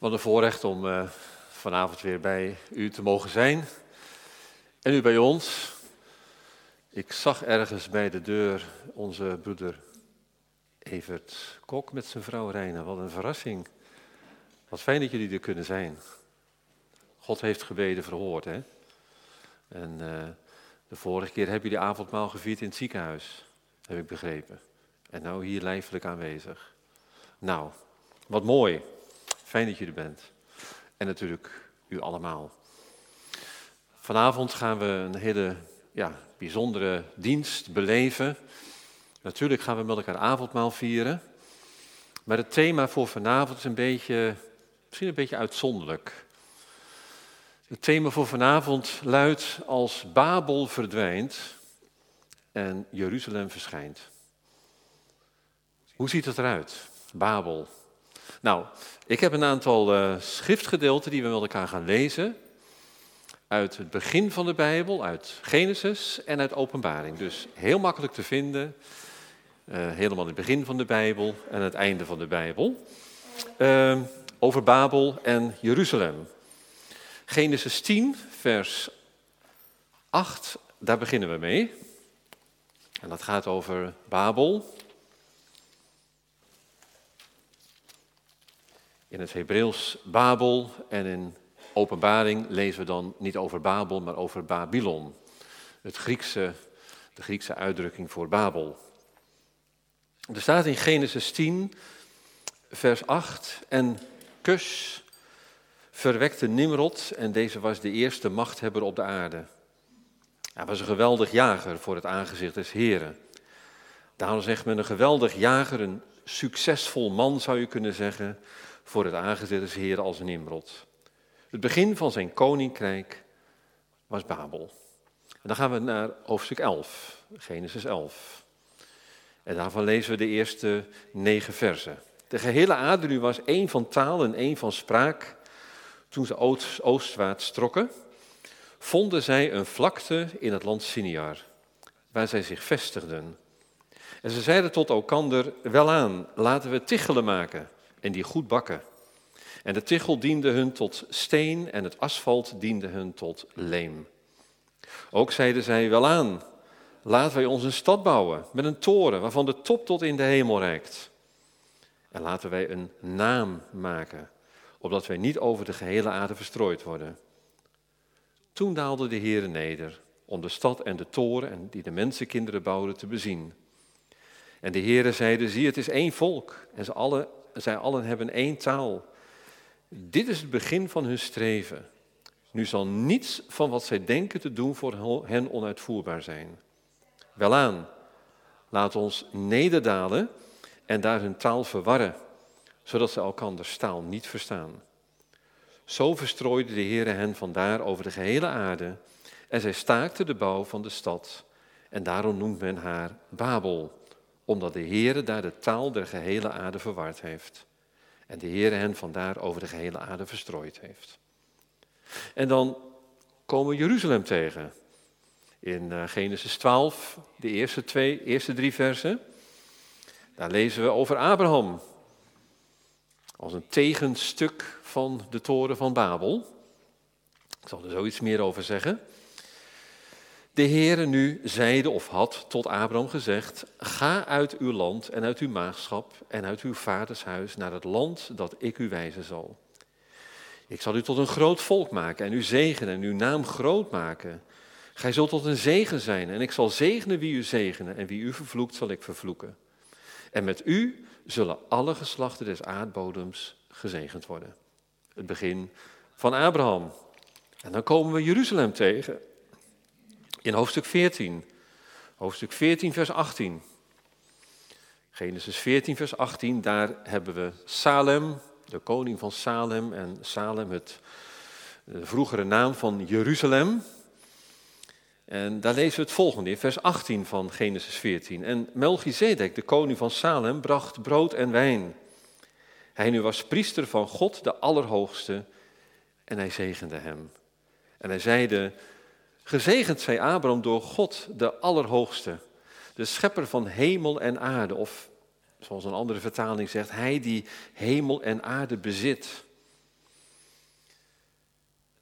Wat een voorrecht om vanavond weer bij u te mogen zijn. En u bij ons. Ik zag ergens bij de deur onze broeder Evert Kok met zijn vrouw Reina. Wat een verrassing. Wat fijn dat jullie er kunnen zijn. God heeft gebeden verhoord, hè. En de vorige keer hebben jullie avondmaal gevierd in het ziekenhuis, heb ik begrepen. En nou hier lijfelijk aanwezig. Nou, wat mooi. Fijn dat jullie bent. En natuurlijk u allemaal. Vanavond gaan we een hele bijzondere dienst beleven. Natuurlijk gaan we met elkaar avondmaal vieren. Maar het thema voor vanavond is misschien een beetje uitzonderlijk. Het thema voor vanavond luidt: als Babel verdwijnt en Jeruzalem verschijnt. Hoe ziet het eruit? Babel. Nou, ik heb een aantal schriftgedeelten die we met elkaar gaan lezen. Uit het begin van de Bijbel, uit Genesis en uit Openbaring. Dus heel makkelijk te vinden. Helemaal in het begin van de Bijbel en het einde van de Bijbel. Over Babel en Jeruzalem. Genesis 10, vers 8, daar beginnen we mee. En dat gaat over Babel. In het Hebreeuws Babel en in Openbaring lezen we dan niet over Babel, maar over Babylon. De Griekse uitdrukking voor Babel. Er staat in Genesis 10, vers 8, en Cush verwekte Nimrod en deze was de eerste machthebber op de aarde. Hij was een geweldig jager voor het aangezicht des Heren. Daarom zegt men een geweldig jager, een succesvol man zou je kunnen zeggen, voor het aangezicht des Heren als Nimrod. Het begin van zijn koninkrijk was Babel. En dan gaan we naar hoofdstuk 11, Genesis 11. En daarvan lezen we de eerste 9 versen. De gehele aarde nu was één van taal en één van spraak. Toen ze oostwaarts trokken, vonden zij een vlakte in het land Siniar, waar zij zich vestigden. En ze zeiden tot elkander: welaan, laten we tichelen maken en die goed bakken. En de tichel diende hun tot steen en het asfalt diende hun tot leem. Ook zeiden zij: welaan, laten wij ons een stad bouwen met een toren waarvan de top tot in de hemel reikt. En laten wij een naam maken, opdat wij niet over de gehele aarde verstrooid worden. Toen daalde de Heere neder om de stad en de toren en die de mensenkinderen bouwden te bezien. En de Heere zeide: zie, het is één volk en zij allen hebben één taal. Dit is het begin van hun streven. Nu zal niets van wat zij denken te doen voor hen onuitvoerbaar zijn. Welaan, laat ons nederdalen en daar hun taal verwarren, zodat ze elkanders taal niet verstaan. Zo verstrooide de Heere hen vandaar over de gehele aarde en zij staakten de bouw van de stad. En daarom noemt men haar Babel, omdat de Heere daar de taal der gehele aarde verward heeft. En de Heere hen vandaar over de gehele aarde verstrooid heeft. En dan komen we Jeruzalem tegen. In Genesis 12, de eerste 3 versen. Daar lezen we over Abraham. Als een tegenstuk van de toren van Babel. Ik zal er zoiets meer over zeggen. De Heere nu zeide of had tot Abraham gezegd: ga uit uw land en uit uw maagschap en uit uw vaders huis naar het land dat ik u wijzen zal. Ik zal u tot een groot volk maken en u zegenen en uw naam groot maken. Gij zult tot een zegen zijn en ik zal zegenen wie u zegenen en wie u vervloekt zal ik vervloeken. En met u zullen alle geslachten des aardbodems gezegend worden. Het begin van Abraham. En dan komen we Jeruzalem tegen. In hoofdstuk 14. Hoofdstuk 14 vers 18. Genesis 14 vers 18, daar hebben we Salem, de koning van Salem. En Salem, de vroegere naam van Jeruzalem. En daar lezen we het volgende in vers 18 van Genesis 14. En Melchizedek, de koning van Salem, bracht brood en wijn. Hij nu was priester van God, de Allerhoogste, en hij zegende hem. En hij zeide: gezegend zij Abraham door God, de Allerhoogste, de schepper van hemel en aarde. Of, zoals een andere vertaling zegt, hij die hemel en aarde bezit.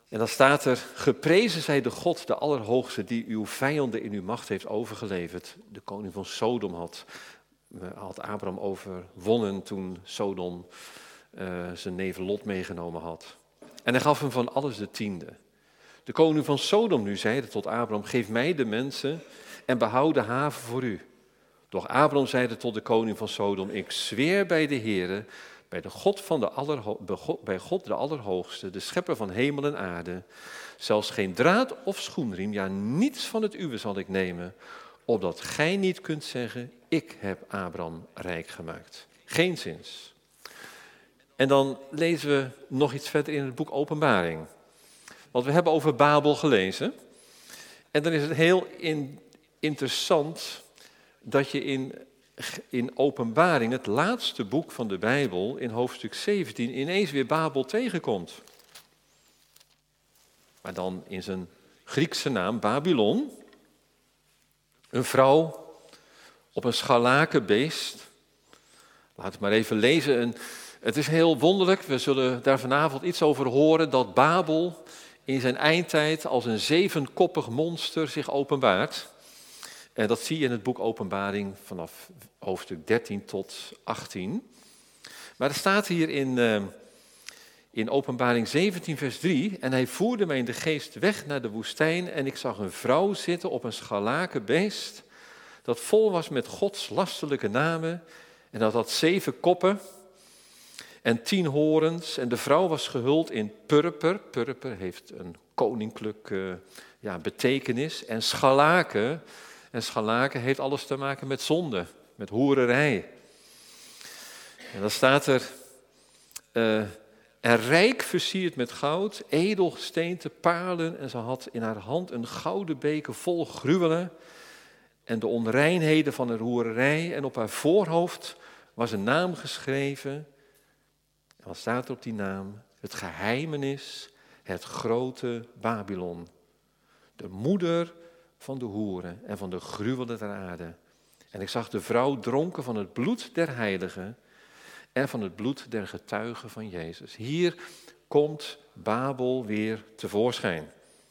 En dan staat er, geprezen zij de God, de Allerhoogste, die uw vijanden in uw macht heeft overgeleverd. De koning van Sodom had Abraham overwonnen toen Sodom zijn neef Lot meegenomen had. En hij gaf hem van alles de 10e. De koning van Sodom nu zeide tot Abraham, geef mij de mensen en behoud de haven voor u. Doch Abraham zeide tot de koning van Sodom, ik zweer bij de Heere, bij God de Allerhoogste, de schepper van hemel en aarde, zelfs geen draad of schoenriem, ja niets van het uwe zal ik nemen, opdat gij niet kunt zeggen, ik heb Abraham rijk gemaakt. Geenszins. En dan lezen we nog iets verder in het boek Openbaring. Want we hebben over Babel gelezen. En dan is het heel interessant dat je in Openbaring, het laatste boek van de Bijbel, in hoofdstuk 17, ineens weer Babel tegenkomt. Maar dan in zijn Griekse naam Babylon. Een vrouw op een scharlakenbeest. Laat het maar even lezen. Het is heel wonderlijk, we zullen daar vanavond iets over horen, dat Babel in zijn eindtijd als een 7-koppig monster zich openbaart. En dat zie je in het boek Openbaring vanaf hoofdstuk 13 tot 18. Maar er staat hier in Openbaring 17 vers 3, en hij voerde mij in de geest weg naar de woestijn en ik zag een vrouw zitten op een scharlakenbeest dat vol was met Gods lastelijke namen en dat had 7 koppen en 10 horens en de vrouw was gehuld in purper. Purper heeft een koninklijke betekenis en scharlaken. En scharlaken heeft alles te maken met zonde, met hoererij. En dan staat er, en rijk versierd met goud, edelgesteente, parelen. En ze had in haar hand een gouden beker vol gruwelen en de onreinheden van haar hoererij. En op haar voorhoofd was een naam geschreven. En wat staat er op die naam? Het geheimenis, het grote Babylon. De moeder van de hoeren en van de gruwelen der aarde. En ik zag de vrouw dronken van het bloed der heiligen en van het bloed der getuigen van Jezus. Hier komt Babel weer tevoorschijn.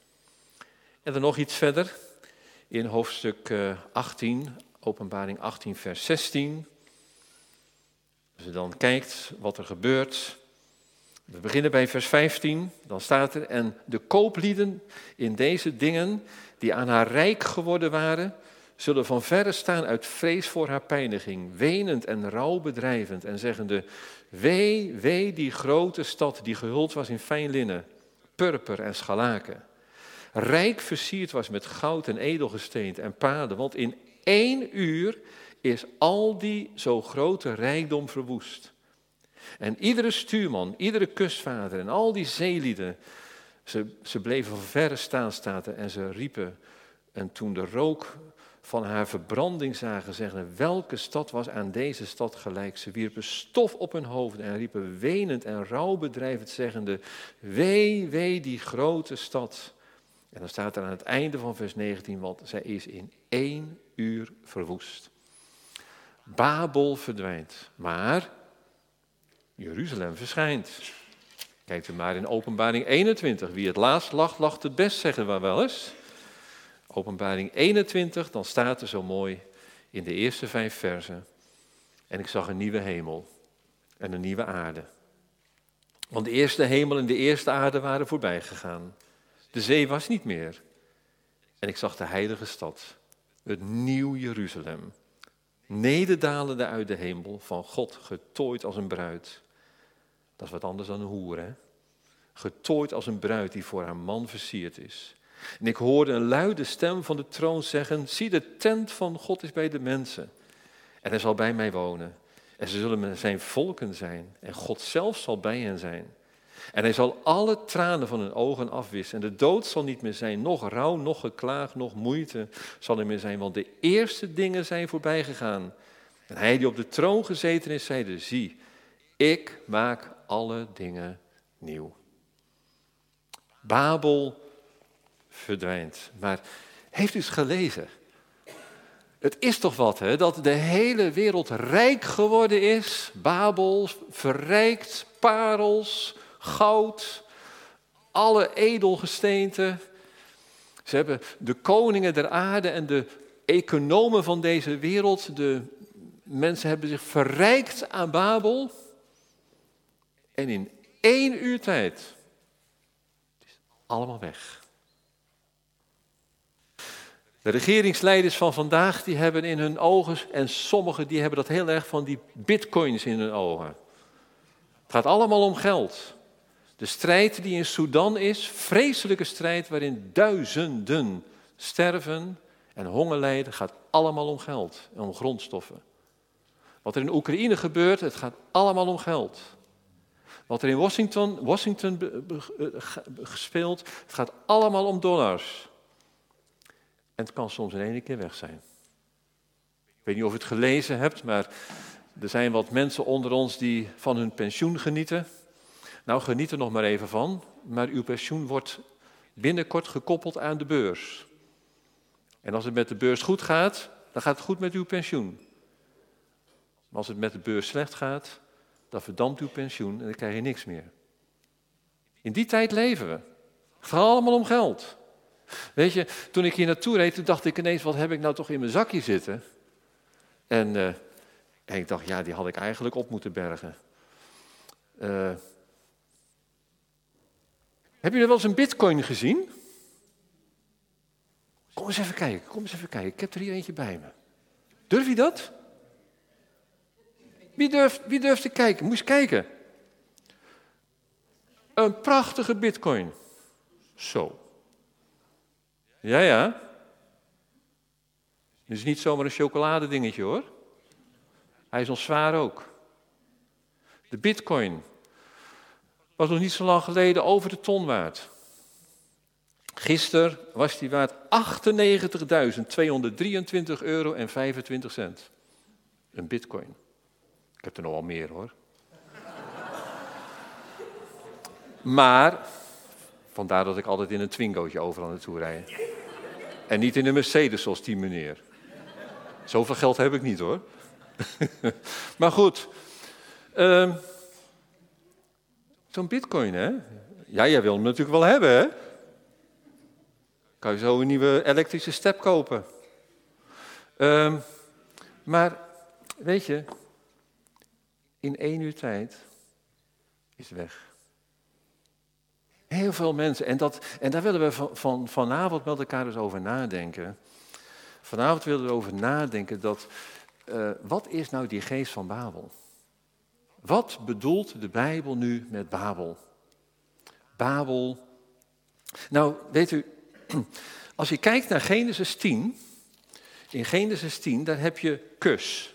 En dan nog iets verder in hoofdstuk 18, Openbaring 18 vers 16. Als je dan kijkt wat er gebeurt. We beginnen bij vers 15, dan staat er, en de kooplieden in deze dingen die aan haar rijk geworden waren, zullen van verre staan uit vrees voor haar pijniging, wenend en rouwbedrijvend en zeggende, wee, wee die grote stad die gehuld was in fijn linnen, purper en scharlaken, rijk versierd was met goud en edelgesteente en paarden, want in 1 uur is al die zo grote rijkdom verwoest. En iedere stuurman, iedere kustvaarder en al die zeelieden, ze bleven van verre staan, staat er, en ze riepen. En toen de rook van haar verbranding zagen, zeggen, welke stad was aan deze stad gelijk? Ze wierpen stof op hun hoofden en riepen wenend en rouwbedrijvend zeggende, wee, wee die grote stad. En dan staat er aan het einde van vers 19, want zij is in 1 uur verwoest. Babel verdwijnt, maar Jeruzalem verschijnt. Kijkt u maar in Openbaring 21. Wie het laatst lacht, lacht het best, zeggen we wel eens. Openbaring 21, dan staat er zo mooi in de eerste 5 versen. En ik zag een nieuwe hemel en een nieuwe aarde. Want de eerste hemel en de eerste aarde waren voorbij gegaan. De zee was niet meer. En ik zag de heilige stad, het nieuw Jeruzalem, nederdalende uit de hemel, van God getooid als een bruid. Dat is wat anders dan een hoer, hè? Getooid als een bruid die voor haar man versierd is. En ik hoorde een luide stem van de troon zeggen, zie, de tent van God is bij de mensen. En hij zal bij mij wonen. En ze zullen zijn volken zijn. En God zelf zal bij hen zijn. En hij zal alle tranen van hun ogen afwissen. En de dood zal niet meer zijn, nog rouw, nog geklaag, nog moeite zal er meer zijn. Want de eerste dingen zijn voorbij gegaan. En hij die op de troon gezeten is, zeide, zie, ik maak alle dingen nieuw. Babel verdwijnt. Maar heeft u het gelezen? Het is toch wat, hè, dat de hele wereld rijk geworden is. Babel, verrijkt, parels, goud. alle edelgesteenten. Ze hebben de koningen der aarde en de economen van deze wereld, de mensen hebben zich verrijkt aan Babel. En in 1 uur tijd is het allemaal weg. De regeringsleiders van vandaag, die hebben in hun ogen, en sommigen die hebben dat heel erg van die bitcoins in hun ogen. Het gaat allemaal om geld. De strijd die in Sudan is, vreselijke strijd waarin duizenden sterven en honger lijden, gaat allemaal om geld en om grondstoffen. Wat er in Oekraïne gebeurt, het gaat allemaal om geld. Wat er in Washington gespeeld, het gaat allemaal om dollars. En het kan soms in 1 keer weg zijn. Ik weet niet of je het gelezen hebt, maar er zijn wat mensen onder ons die van hun pensioen genieten. Nou, geniet er nog maar even van, maar uw pensioen wordt binnenkort gekoppeld aan de beurs. En als het met de beurs goed gaat, dan gaat het goed met uw pensioen. Maar als het met de beurs slecht gaat, dan verdampt uw pensioen en dan krijg je niks meer. In die tijd leven we. Het gaat allemaal om geld. Weet je, toen ik hier naartoe reed, toen dacht ik ineens, wat heb ik nou toch in mijn zakje zitten? En ik dacht, ja, die had ik eigenlijk op moeten bergen. Heb jullie wel eens een bitcoin gezien? Kom eens even kijken. Ik heb er hier eentje bij me. Durf je dat? Wie durft te kijken? Moet je eens kijken. Een prachtige bitcoin. Zo. Ja. Het is niet zomaar een chocoladedingetje hoor. Hij is nog zwaar ook. De bitcoin was nog niet zo lang geleden over de ton waard. Gisteren was die waard €98.223,25. Een bitcoin. Ik heb er nog wel meer hoor. Maar, vandaar dat ik altijd in een Twingootje overal naartoe rijd. En niet in een Mercedes zoals die meneer. Zoveel geld heb ik niet hoor. Maar goed. Zo'n bitcoin hè. Ja, jij wil hem natuurlijk wel hebben hè. Kan je zo een nieuwe elektrische step kopen. Maar, weet je, in 1 uur tijd is het weg. Heel veel mensen, en daar willen we vanavond met elkaar eens over nadenken. Vanavond willen we over nadenken dat, wat is nou die geest van Babel? Wat bedoelt de Bijbel nu met Babel? Babel, nou weet u, als je kijkt naar Genesis 10, in Genesis 10, daar heb je Kus,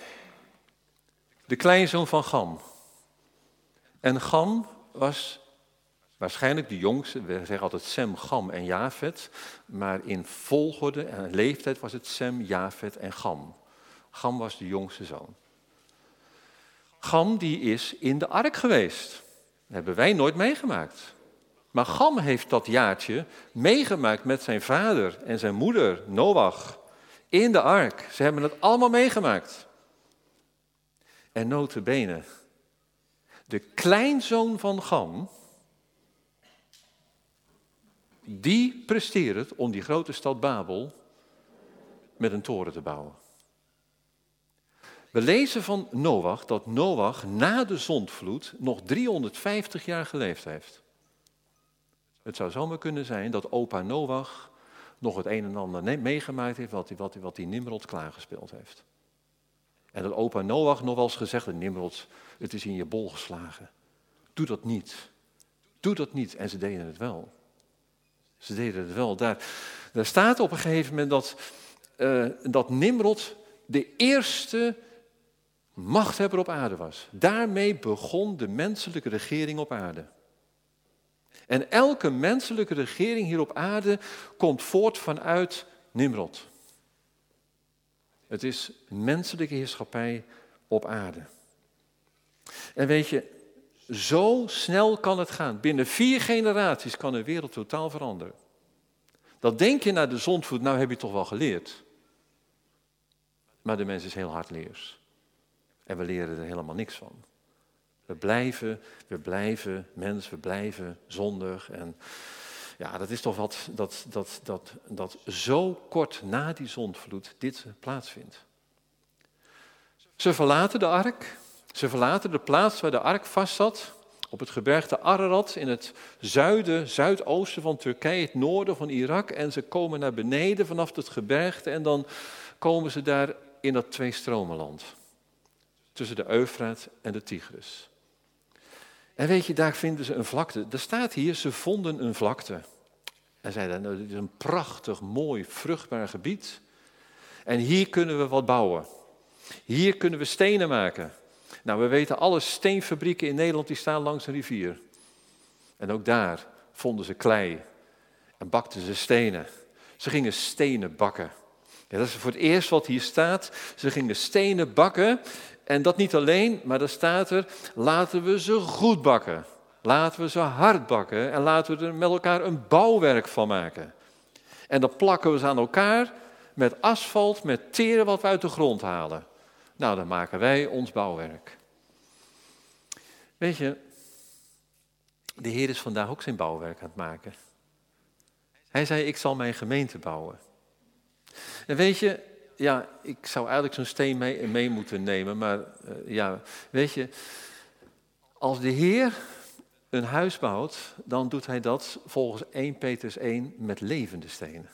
de kleinzoon van Cham. En Cham was waarschijnlijk de jongste, we zeggen altijd Sem, Cham en Jafet, maar in volgorde en leeftijd was het Sem, Jafet en Cham. Cham was de jongste zoon. Cham die is in de ark geweest. Dat hebben wij nooit meegemaakt. Maar Cham heeft dat jaartje meegemaakt met zijn vader en zijn moeder, Noach, in de ark. Ze hebben het allemaal meegemaakt. En nota bene, de kleinzoon van Cham, die presteert het om die grote stad Babel met een toren te bouwen. We lezen van Noach dat Noach na de zondvloed nog 350 jaar geleefd heeft. Het zou zomaar kunnen zijn dat opa Noach nog het een en ander meegemaakt heeft wat die Nimrod klaargespeeld heeft. En dat opa Noach nog wel eens gezegd heeft, Nimrod, het is in je bol geslagen. Doe dat niet. Doe dat niet. En ze deden het wel. Ze deden het wel. Daar staat op een gegeven moment dat Nimrod de eerste machthebber op aarde was. Daarmee begon de menselijke regering op aarde. En elke menselijke regering hier op aarde komt voort vanuit Nimrod. Het is menselijke heerschappij op aarde. En weet je, zo snel kan het gaan. Binnen 4 generaties kan de wereld totaal veranderen. Dat denk je na de zondvloed, nou heb je toch wel geleerd. Maar de mens is heel hardleers. En we leren er helemaal niks van. We blijven mens, we blijven zondig. En ja, dat is toch wat dat zo kort na die zondvloed dit plaatsvindt. Ze verlaten de ark. Ze verlaten de plaats waar de ark vastzat. Op het gebergte Ararat in het zuidoosten van Turkije, het noorden van Irak. En ze komen naar beneden vanaf het gebergte en dan komen ze daar in dat tweestromenland. Tussen de Eufraat en de Tigris. En weet je, daar vinden ze een vlakte. Er staat hier, ze vonden een vlakte. En zeiden, nou, dit is een prachtig, mooi, vruchtbaar gebied. En hier kunnen we wat bouwen. Hier kunnen we stenen maken. Nou, we weten, alle steenfabrieken in Nederland die staan langs een rivier. En ook daar vonden ze klei en bakten ze stenen. Ze gingen stenen bakken. Ja, dat is voor het eerst wat hier staat. Ze gingen stenen bakken. En dat niet alleen, maar er staat er, laten we ze goed bakken. Laten we ze hard bakken en laten we er met elkaar een bouwwerk van maken. En dan plakken we ze aan elkaar met asfalt, met teren wat we uit de grond halen. Nou, dan maken wij ons bouwwerk. Weet je, de Heer is vandaag ook zijn bouwwerk aan het maken. Hij zei, ik zal mijn gemeente bouwen. En weet je, ja, ik zou eigenlijk zo'n steen mee moeten nemen, maar ja, weet je, als de Heer een huis bouwt, dan doet hij dat volgens 1 Petrus 1 met levende stenen.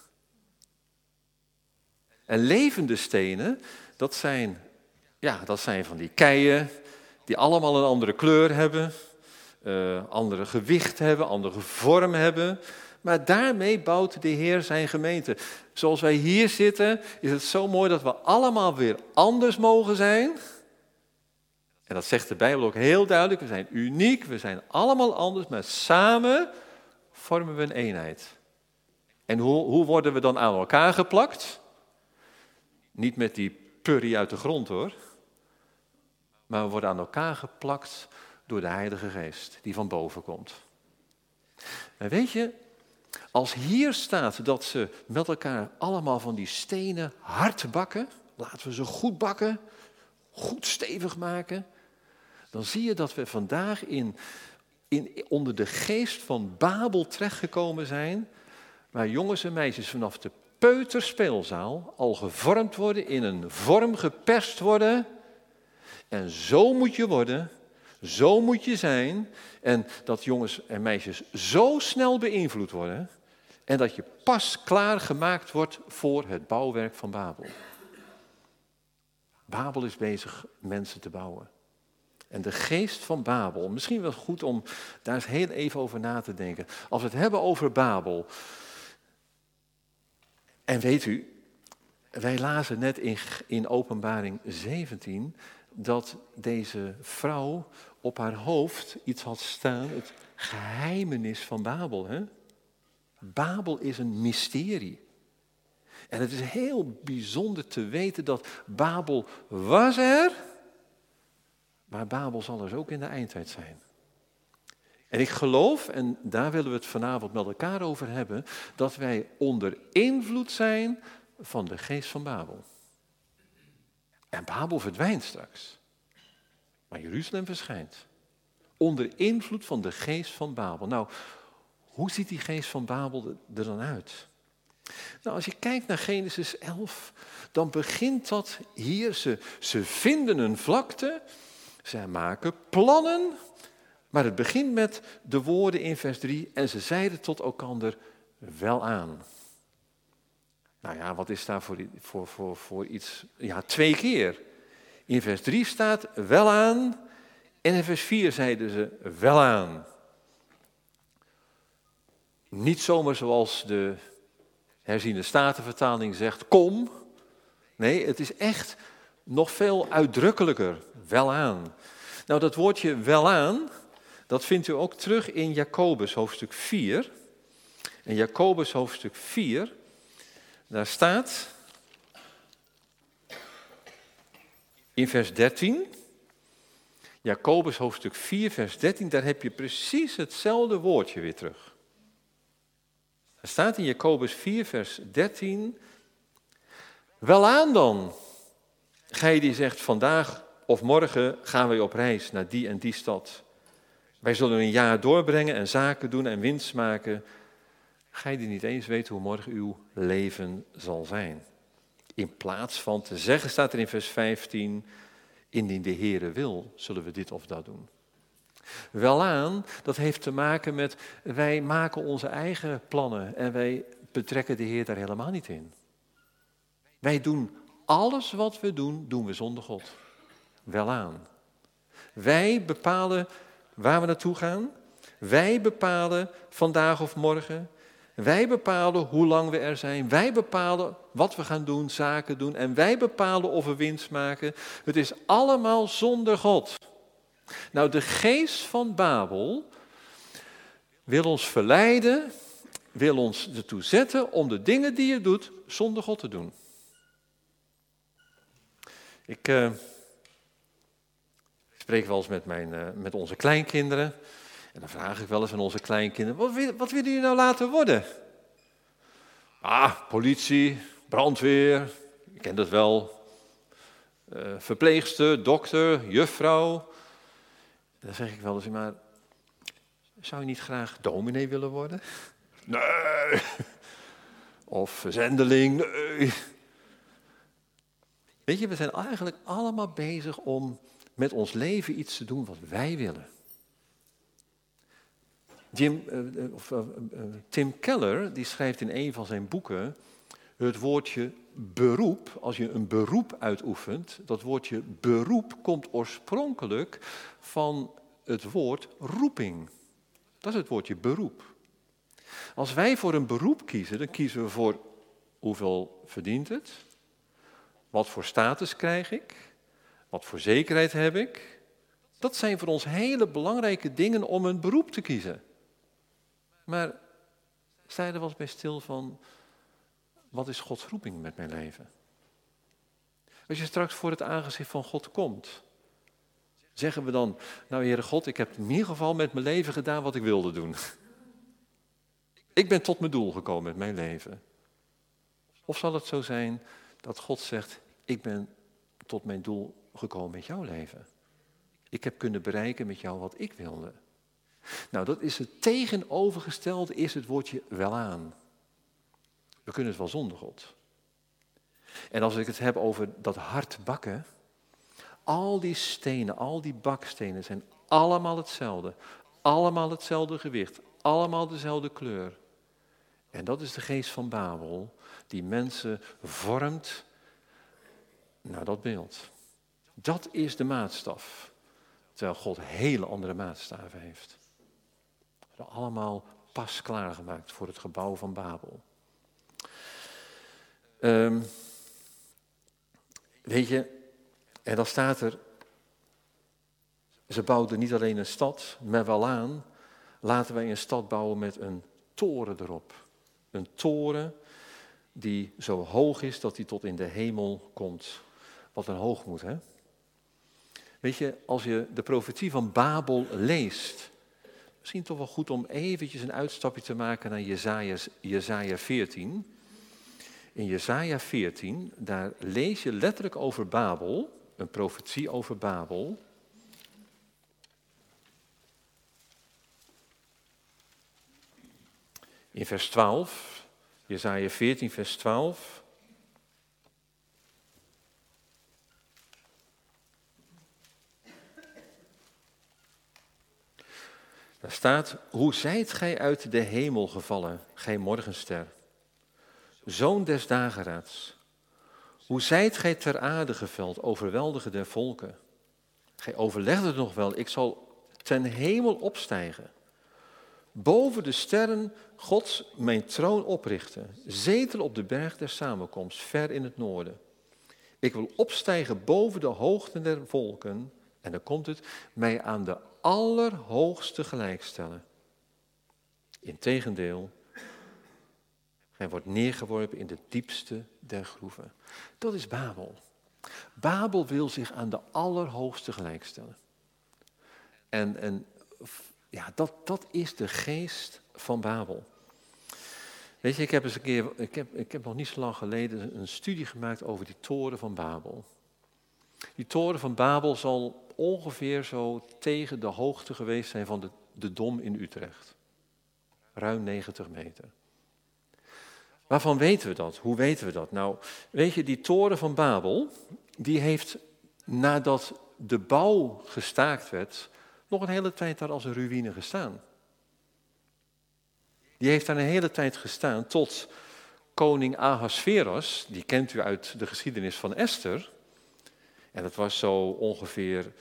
En levende stenen, dat zijn van die keien die allemaal een andere kleur hebben, andere gewicht hebben, andere vorm hebben. Maar daarmee bouwt de Heer zijn gemeente. Zoals wij hier zitten, is het zo mooi dat we allemaal weer anders mogen zijn. En dat zegt de Bijbel ook heel duidelijk. We zijn uniek, we zijn allemaal anders, maar samen vormen we een eenheid. En hoe worden we dan aan elkaar geplakt? Niet met die purrie uit de grond hoor. Maar we worden aan elkaar geplakt door de Heilige Geest, die van boven komt. En weet je, als hier staat dat ze met elkaar allemaal van die stenen hard bakken, laten we ze goed bakken, goed stevig maken, dan zie je dat we vandaag onder de geest van Babel terechtgekomen zijn, waar jongens en meisjes vanaf de peuterspeelzaal al gevormd worden, in een vorm geperst worden. En zo moet je worden, zo moet je zijn. En dat jongens en meisjes zo snel beïnvloed worden. En dat je pas klaargemaakt wordt voor het bouwwerk van Babel. Babel is bezig mensen te bouwen. En de geest van Babel, misschien wel goed om daar eens heel even over na te denken. Als we het hebben over Babel. En weet u, wij lazen net in Openbaring 17... dat deze vrouw op haar hoofd iets had staan, het geheimenis van Babel. Hè? Babel is een mysterie. En het is heel bijzonder te weten dat Babel was er, maar Babel zal er ook in de eindtijd zijn. En ik geloof, en daar willen we het vanavond met elkaar over hebben, dat wij onder invloed zijn van de geest van Babel. En Babel verdwijnt straks. Maar Jeruzalem verschijnt. Onder invloed van de geest van Babel. Nou, hoe ziet die geest van Babel er dan uit? Nou, als je kijkt naar Genesis 11, dan begint dat hier. Ze vinden een vlakte, ze maken plannen, maar het begint met de woorden in vers 3. En ze zeiden tot elkander, wel aan. Nou ja, wat is daar voor iets? Ja, 2 keer. In vers 3 staat wel aan en in vers 4 zeiden ze wel aan. Niet zomaar zoals de herziene statenvertaling zegt, kom. Nee, het is echt nog veel uitdrukkelijker, wel aan. Nou, dat woordje wel aan, dat vindt u ook terug in Jacobus hoofdstuk 4. In Jacobus hoofdstuk 4, daar staat in vers 13, Jacobus hoofdstuk 4, vers 13, daar heb je precies hetzelfde woordje weer terug. Er staat in Jacobus 4, vers 13, welaan dan, gij die zegt vandaag Of morgen gaan wij op reis naar die en die stad. Wij zullen een jaar doorbrengen en zaken doen en winst maken. Gij die niet eens weet hoe morgen uw leven zal zijn. In plaats van te zeggen, staat er in vers 15, indien de Heere wil, zullen we dit of dat doen. Welaan, dat heeft te maken met, wij maken onze eigen plannen en wij betrekken de Heer daar helemaal niet in. Wij doen alles wat we doen, doen we zonder God. Welaan. Wij bepalen waar we naartoe gaan. Wij bepalen vandaag of morgen. Wij bepalen hoe lang we er zijn. Wij bepalen wat we gaan doen, zaken doen. En wij bepalen of we winst maken. Het is allemaal zonder God. Nou, de geest van Babel wil ons verleiden, wil ons ertoe zetten om de dingen die je doet zonder God te doen. Ik spreek wel eens met onze kleinkinderen. En dan vraag ik wel eens aan onze kleinkinderen, wat willen jullie nou later worden? Politie, brandweer, ik ken dat wel. Verpleegster, dokter, juffrouw. En dan zeg ik wel eens, maar zou je niet graag dominee willen worden? Nee. Of zendeling? Nee. Weet je, we zijn eigenlijk allemaal bezig om met ons leven iets te doen wat wij willen. Tim Keller, die schrijft in een van zijn boeken het woordje beroep. Als je een beroep uitoefent, dat woordje beroep komt oorspronkelijk van het woord roeping. Dat is het woordje beroep. Als wij voor een beroep kiezen, dan kiezen we voor hoeveel verdient het? Wat voor status krijg ik? Wat voor zekerheid heb ik? Dat zijn voor ons hele belangrijke dingen om een beroep te kiezen. Maar sta je er wel eens bij stil van, wat is Gods roeping met mijn leven? Als je straks voor het aangezicht van God komt, zeggen we dan, nou Heere God, ik heb in ieder geval met mijn leven gedaan wat ik wilde doen. Ik ben tot mijn doel gekomen met mijn leven. Of zal het zo zijn dat God zegt, ik ben tot mijn doel gekomen met jouw leven. Ik heb kunnen bereiken met jou wat ik wilde. Nou, dat is het tegenovergestelde, is het woordje welaan. We kunnen het wel zonder God. En als ik het heb over dat hard bakken, al die stenen, al die bakstenen zijn allemaal hetzelfde. Allemaal hetzelfde gewicht, allemaal dezelfde kleur. En dat is de geest van Babel, die mensen vormt naar dat beeld. Dat is de maatstaf. Terwijl God hele andere maatstaven heeft. We worden allemaal pas klaargemaakt voor het gebouw van Babel. Weet je, en dan staat er, ze bouwden niet alleen een stad, maar wel aan, laten wij een stad bouwen met een toren erop. Een toren die zo hoog is dat die tot in de hemel komt. Wat een hoogmoed, hè? Weet je, als je de profetie van Babel leest, misschien toch wel goed om eventjes een uitstapje te maken naar Jesaja 14. In Jesaja 14, daar lees je letterlijk over Babel, een profetie over Babel. In vers 12, Jesaja 14, vers 12. Daar staat, hoe zijt gij uit de hemel gevallen, gij morgenster, zoon des dageraads? Hoe zijt gij ter aarde geveld, overweldiger der volken? Gij overlegde nog wel, ik zal ten hemel opstijgen. Boven de sterren Gods mijn troon oprichten, zetel op de berg der samenkomst, ver in het noorden. Ik wil opstijgen boven de hoogten der volken, en dan komt het, mij aan de allerhoogste gelijkstellen. Integendeel, hij wordt neergeworpen in de diepste der groeven. Dat is Babel. Babel wil zich aan de allerhoogste gelijkstellen. En ja, dat is de geest van Babel. Weet je, ik heb nog niet zo lang geleden een studie gemaakt over die toren van Babel. Die toren van Babel zal ongeveer zo tegen de hoogte geweest zijn van de Dom in Utrecht. Ruim 90 meter. Waarvan weten we dat? Hoe weten we dat? Nou, weet je, die toren van Babel, die heeft nadat de bouw gestaakt werd, nog een hele tijd daar als een ruïne gestaan. Die heeft daar een hele tijd gestaan tot koning Ahasveros, die kent u uit de geschiedenis van Esther. En dat was zo ongeveer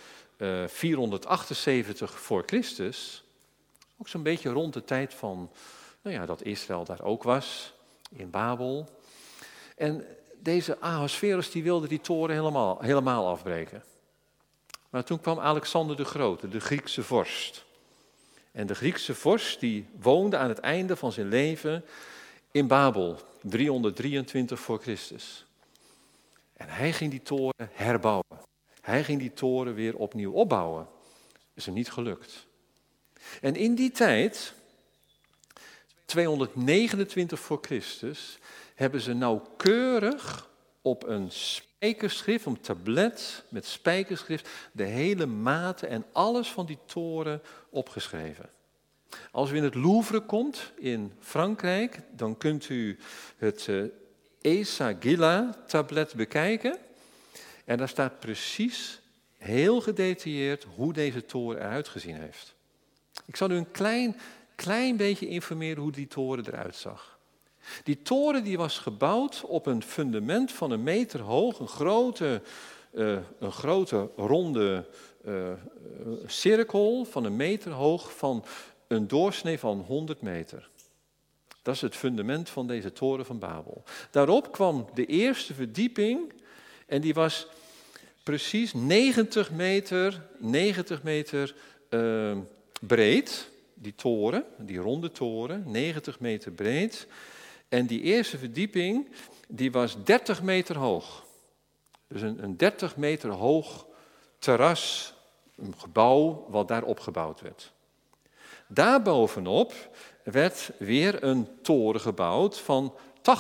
478 voor Christus. Ook zo'n beetje rond de tijd van, dat Israël daar ook was, in Babel. En deze Ahasveros die wilde die toren helemaal afbreken. Maar toen kwam Alexander de Grote, de Griekse vorst. En de Griekse vorst die woonde aan het einde van zijn leven in Babel, 323 voor Christus. En hij ging die toren herbouwen. Hij ging die toren weer opnieuw opbouwen. Is hem niet gelukt. En in die tijd, 229 voor Christus, hebben ze nauwkeurig op een spijkerschrift, een tablet met spijkerschrift, de hele maten en alles van die toren opgeschreven. Als u in het Louvre komt in Frankrijk, dan kunt u het Esagila-tablet bekijken. En daar staat precies, heel gedetailleerd, hoe deze toren eruit gezien heeft. Ik zal u een klein beetje informeren hoe die toren eruit zag. Die toren die was gebouwd op een fundament van 1 meter hoog, een grote ronde cirkel van 1 meter hoog van een doorsnee van 100 meter. Dat is het fundament van deze toren van Babel. Daarop kwam de eerste verdieping en die was precies 90 meter breed. Die toren, die ronde toren, 90 meter breed. En die eerste verdieping, die was 30 meter hoog. Dus een 30 meter hoog terras, een gebouw wat daar opgebouwd werd. Daarbovenop werd weer een toren gebouwd van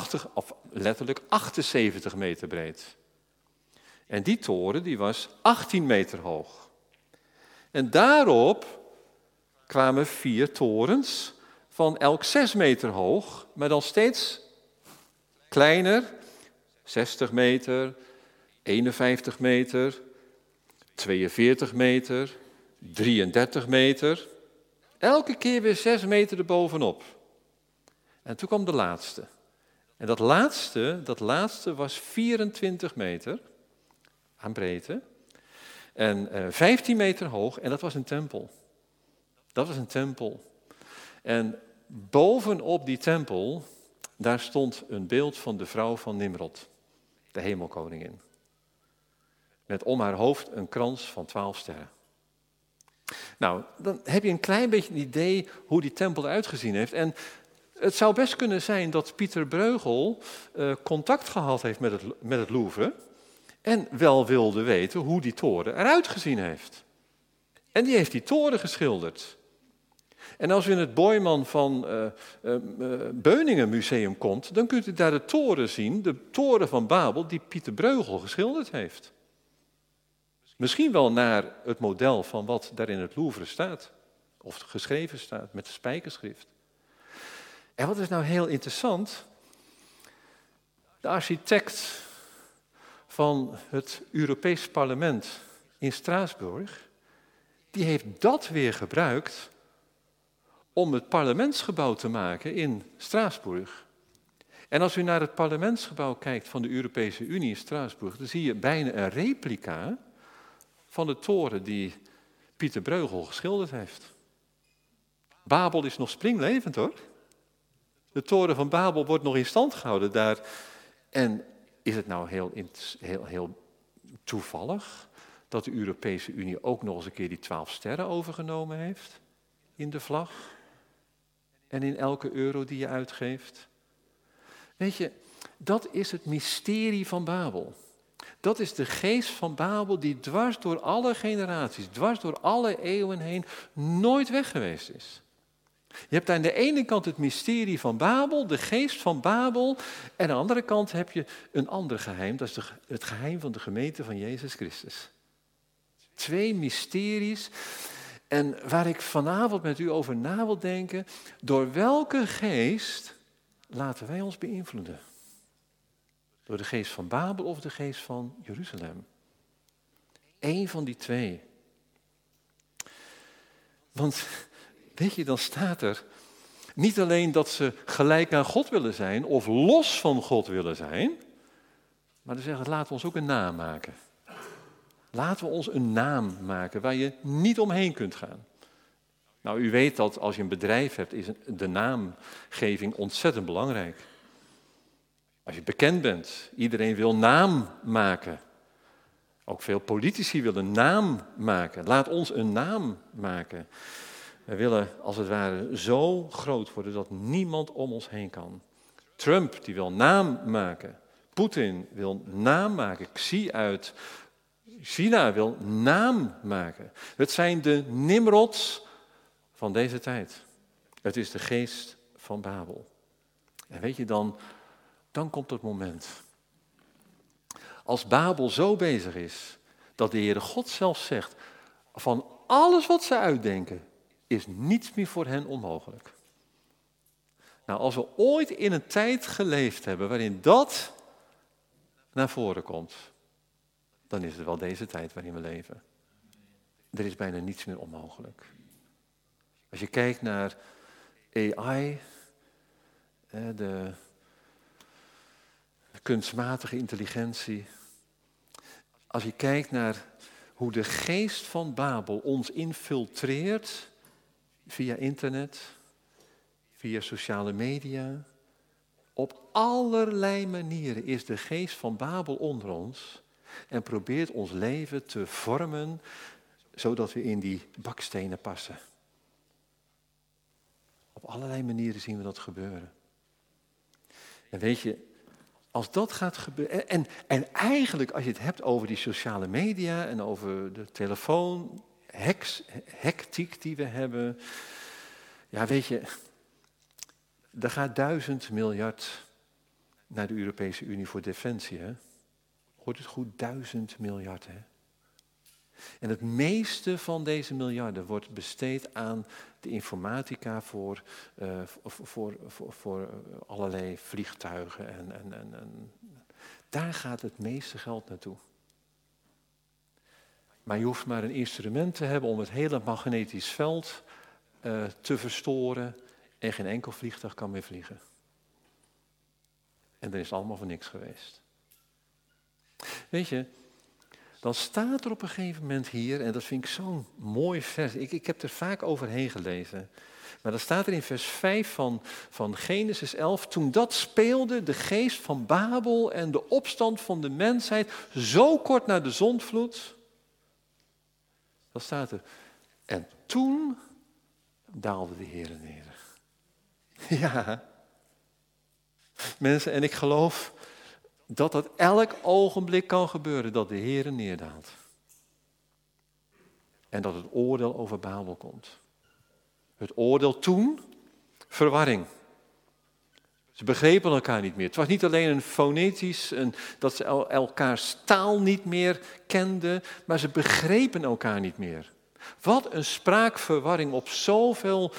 78 meter breed. En die toren die was 18 meter hoog. En daarop kwamen 4 torens van elk 6 meter hoog, maar dan steeds kleiner. 60 meter, 51 meter, 42 meter, 33 meter. Elke keer weer 6 meter erbovenop. En toen kwam de laatste. En dat laatste was 24 meter aan breedte en 15 meter hoog en dat was een tempel. Dat was een tempel. En bovenop die tempel, daar stond een beeld van de vrouw van Nimrod, de hemelkoningin. Met om haar hoofd een krans van 12 sterren. Nou, dan heb je een klein beetje een idee hoe die tempel eruit gezien heeft. En het zou best kunnen zijn dat Pieter Bruegel contact gehad heeft met het Louvre en wel wilde weten hoe die toren eruit gezien heeft. En die heeft die toren geschilderd. En als u in het Boijman van Beuningen Museum komt, dan kunt u daar de toren zien, de toren van Babel, die Pieter Bruegel geschilderd heeft. Misschien wel naar het model van wat daar in het Louvre staat, of geschreven staat met de spijkerschrift. En wat is nou heel interessant? De architect van het Europees Parlement in Straatsburg, die heeft dat weer gebruikt om het parlementsgebouw te maken in Straatsburg. En als u naar het parlementsgebouw kijkt van de Europese Unie in Straatsburg, dan zie je bijna een replica van de toren die Pieter Bruegel geschilderd heeft. Babel is nog springlevend hoor. De toren van Babel wordt nog in stand gehouden daar. En is het nou heel toevallig dat de Europese Unie ook nog eens een keer die 12 sterren overgenomen heeft in de vlag en in elke euro die je uitgeeft? Weet je, dat is het mysterie van Babel. Dat is de geest van Babel die dwars door alle generaties, dwars door alle eeuwen heen nooit weg geweest is. Je hebt aan de ene kant het mysterie van Babel, de geest van Babel. En aan de andere kant heb je een ander geheim. Dat is het geheim van de gemeente van Jezus Christus. 2 mysteries. En waar ik vanavond met u over na wil denken. Door welke geest laten wij ons beïnvloeden? Door de geest van Babel of de geest van Jeruzalem? Eén van die 2. Want, weet je, dan staat er niet alleen dat ze gelijk aan God willen zijn of los van God willen zijn, maar ze zeggen, laten we ons ook een naam maken. Laten we ons een naam maken waar je niet omheen kunt gaan. Nou, u weet dat als je een bedrijf hebt, is de naamgeving ontzettend belangrijk. Als je bekend bent, iedereen wil naam maken. Ook veel politici willen naam maken. Laat ons een naam maken. We willen als het ware zo groot worden dat niemand om ons heen kan. Trump die wil naam maken. Poetin wil naam maken. Xi uit China wil naam maken. Het zijn de Nimrods van deze tijd. Het is de geest van Babel. En weet je, dan komt het moment. Als Babel zo bezig is, dat de Heere God zelf zegt, van alles wat ze uitdenken, is niets meer voor hen onmogelijk. Nou, als we ooit in een tijd geleefd hebben waarin dat naar voren komt, dan is het wel deze tijd waarin we leven. Er is bijna niets meer onmogelijk. Als je kijkt naar AI, de kunstmatige intelligentie. Als je kijkt naar hoe de geest van Babel ons infiltreert via internet, via sociale media. Op allerlei manieren is de geest van Babel onder ons en probeert ons leven te vormen zodat we in die bakstenen passen. Op allerlei manieren zien we dat gebeuren. En weet je, als dat gaat gebeuren, en eigenlijk als je het hebt over die sociale media en over de telefoon, hectiek die we hebben. Ja, weet je, er gaat 1000 miljard naar de Europese Unie voor defensie, hè? Hoort het goed, 1000 miljard, hè? En het meeste van deze miljarden wordt besteed aan de informatica voor allerlei vliegtuigen. En daar gaat het meeste geld naartoe. Maar je hoeft maar een instrument te hebben om het hele magnetisch veld te verstoren en geen enkel vliegtuig kan meer vliegen. En dan is het allemaal voor niks geweest. Weet je, dan staat er op een gegeven moment hier, en dat vind ik zo'n mooi vers, ik heb er vaak overheen gelezen, maar dan staat er in vers 5 van Genesis 11, toen dat speelde, de geest van Babel en de opstand van de mensheid, zo kort na de zondvloed, dan staat er, en toen daalde de Heer neer. Ja, mensen, en ik geloof dat dat elk ogenblik kan gebeuren, dat de Heer neerdaalt. En dat het oordeel over Babel komt. Het oordeel toen, verwarring. Ze begrepen elkaar niet meer. Het was niet alleen een fonetisch, dat ze elkaars taal niet meer kenden, maar ze begrepen elkaar niet meer. Wat een spraakverwarring op zoveel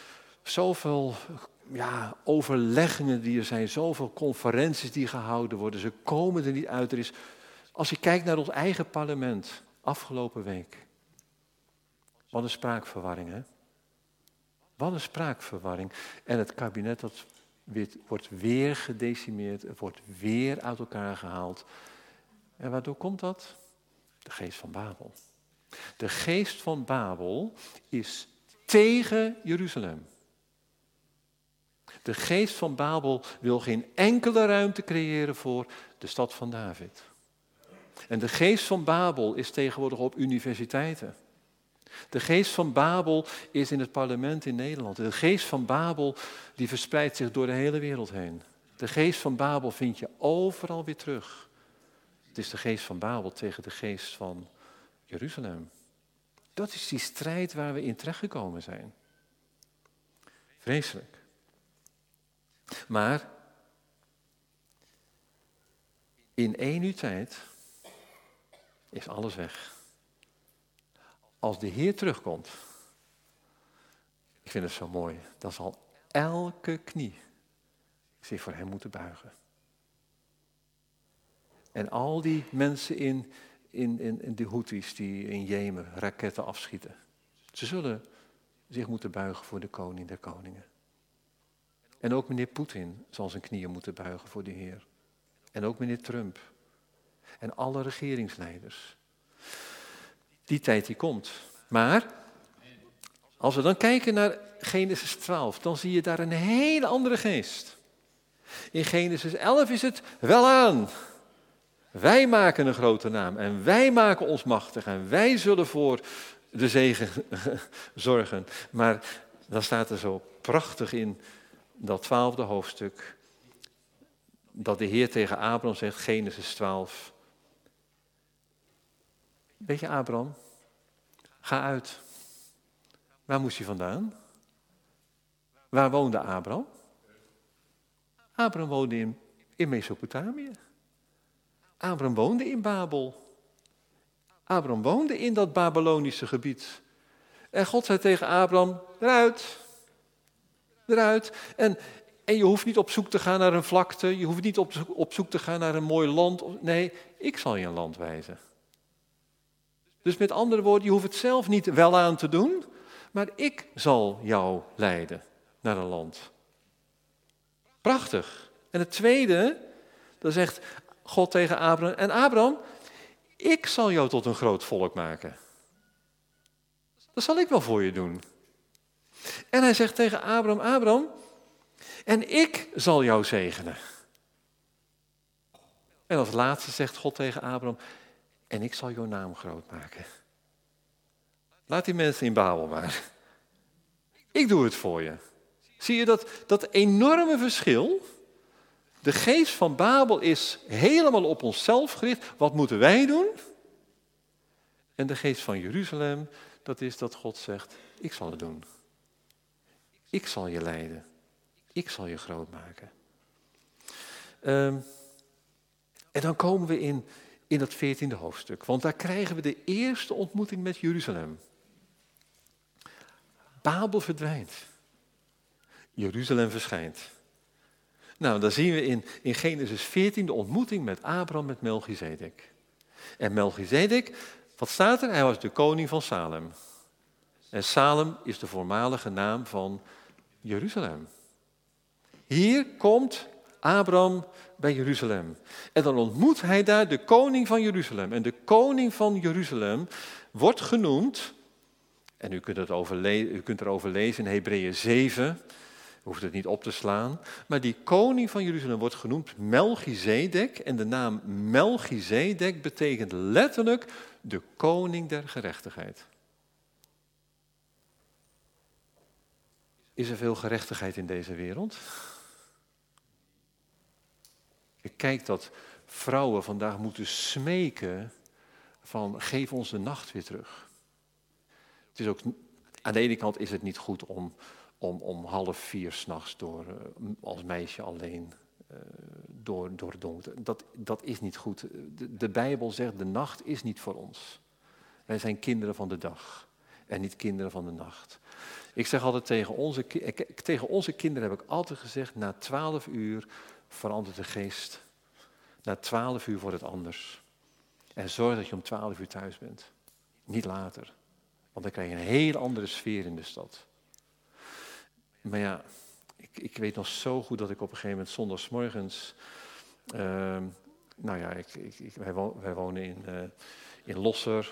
overleggingen die er zijn, zoveel conferenties die gehouden worden. Ze komen er niet uit. Als je kijkt naar ons eigen parlement, afgelopen week. Wat een spraakverwarring, hè? Wat een spraakverwarring. En het kabinet wordt weer gedecimeerd, het wordt weer uit elkaar gehaald. En waardoor komt dat? De geest van Babel. De geest van Babel is tegen Jeruzalem. De geest van Babel wil geen enkele ruimte creëren voor de stad van David. En de geest van Babel is tegenwoordig op universiteiten. De geest van Babel is in het parlement in Nederland. De geest van Babel die verspreidt zich door de hele wereld heen. De geest van Babel vind je overal weer terug. Het is de geest van Babel tegen de geest van Jeruzalem. Dat is die strijd waar we in terechtgekomen zijn. Vreselijk. Maar in 1 uur tijd is alles weg. Als de Heer terugkomt, ik vind het zo mooi, dan zal elke knie zich voor hem moeten buigen. En al die mensen in de Houthis die in Jemen raketten afschieten, ze zullen zich moeten buigen voor de koning der koningen. En ook meneer Poetin zal zijn knieën moeten buigen voor de Heer. En ook meneer Trump. En alle regeringsleiders. Die tijd die komt. Maar als we dan kijken naar Genesis 12, dan zie je daar een hele andere geest. In Genesis 11 is het welaan. Wij maken een grote naam en wij maken ons machtig en wij zullen voor de zegen zorgen. Maar dan staat er zo prachtig in dat 12e hoofdstuk dat de Heer tegen Abraham zegt, Genesis 12. Weet je Abraham, ga uit. Waar moest hij vandaan? Waar woonde Abraham? Abraham woonde in Mesopotamië. Abraham woonde in Babel. Abraham woonde in dat Babylonische gebied. En God zei tegen Abraham, eruit. Eruit. En je hoeft niet op zoek te gaan naar een vlakte. Je hoeft niet op zoek te gaan naar een mooi land. Nee, ik zal je een land wijzen. Dus met andere woorden, je hoeft het zelf niet wel aan te doen. Maar ik zal jou leiden naar een land. Prachtig. En het tweede, dan zegt God tegen Abraham, en Abraham, ik zal jou tot een groot volk maken. Dat zal ik wel voor je doen. En hij zegt tegen Abraham, Abraham, en ik zal jou zegenen. En als laatste zegt God tegen Abraham, en ik zal jouw naam groot maken. Laat die mensen in Babel maar. Ik doe het voor je. Zie je dat enorme verschil? De geest van Babel is helemaal op onszelf gericht. Wat moeten wij doen? En de geest van Jeruzalem, dat is dat God zegt, ik zal het doen. Ik zal je leiden. Ik zal je groot maken. En dan komen we in dat 14e hoofdstuk. Want daar krijgen we de eerste ontmoeting met Jeruzalem. Babel verdwijnt. Jeruzalem verschijnt. Nou, dan zien we in Genesis 14 de ontmoeting met Abraham met Melchizedek. En Melchizedek, wat staat er? Hij was de koning van Salem. En Salem is de voormalige naam van Jeruzalem. Hier komt Abraham bij Jeruzalem. En dan ontmoet hij daar de koning van Jeruzalem. En de koning van Jeruzalem wordt genoemd, en u kunt erover lezen in Hebreeën 7, u hoeft het niet op te slaan, maar die koning van Jeruzalem wordt genoemd Melchizedek. En de naam Melchizedek betekent letterlijk de koning der gerechtigheid. Is er veel gerechtigheid in deze wereld? Je kijkt dat vrouwen vandaag moeten smeken van geef ons de nacht weer terug. Het is ook, aan de ene kant is het niet goed om 3:30 s'nachts als meisje alleen door het donker. Dat is niet goed. De Bijbel zegt de nacht is niet voor ons. Wij zijn kinderen van de dag en niet kinderen van de nacht. Ik zeg altijd tegen onze kinderen heb ik altijd gezegd, na 12 uur verandert de geest. Na 12 uur wordt het anders. En zorg dat je om 12 uur thuis bent. Niet later. Want dan krijg je een hele andere sfeer in de stad. Maar ja, ik weet nog zo goed dat ik op een gegeven moment zondagsmorgens... wij wonen in Losser.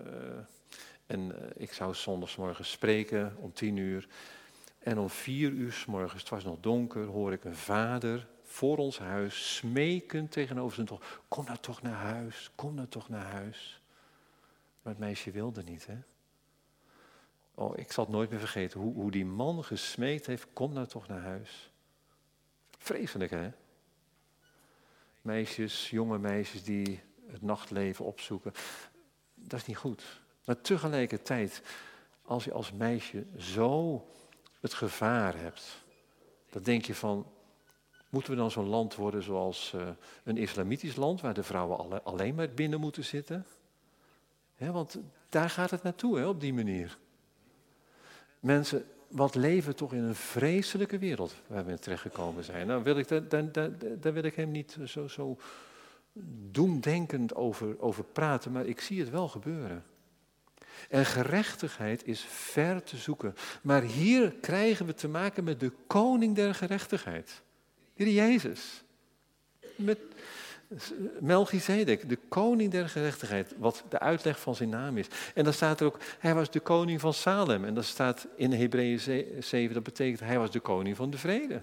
En ik zou zondagsmorgens spreken om 10 uur. En om 4 uur 's morgens, het was nog donker, hoor ik een vader voor ons huis smekend tegenover zijn dochter. Kom nou toch naar huis, kom nou toch naar huis. Maar het meisje wilde niet, hè. Oh, ik zal het nooit meer vergeten hoe die man gesmeekt heeft, kom nou toch naar huis. Vreselijk, hè. Meisjes, jonge meisjes die het nachtleven opzoeken. Dat is niet goed. Maar tegelijkertijd, als je als meisje zo het gevaar hebt. Dan denk je van, moeten we dan zo'n land worden zoals een islamitisch land, waar de vrouwen alleen maar binnen moeten zitten? Want daar gaat het naartoe, op die manier. Mensen, wat leven toch in een vreselijke wereld waar we in terechtgekomen zijn. Nou, daar wil ik hem niet zo doemdenkend over praten, maar ik zie het wel gebeuren. En gerechtigheid is ver te zoeken. Maar hier krijgen we te maken met de koning der gerechtigheid. Heer Jezus. Met Melchizedek, de koning der gerechtigheid, wat de uitleg van zijn naam is. En dan staat er ook, hij was de koning van Salem. En dat staat in Hebreeën 7, dat betekent, hij was de koning van de vrede.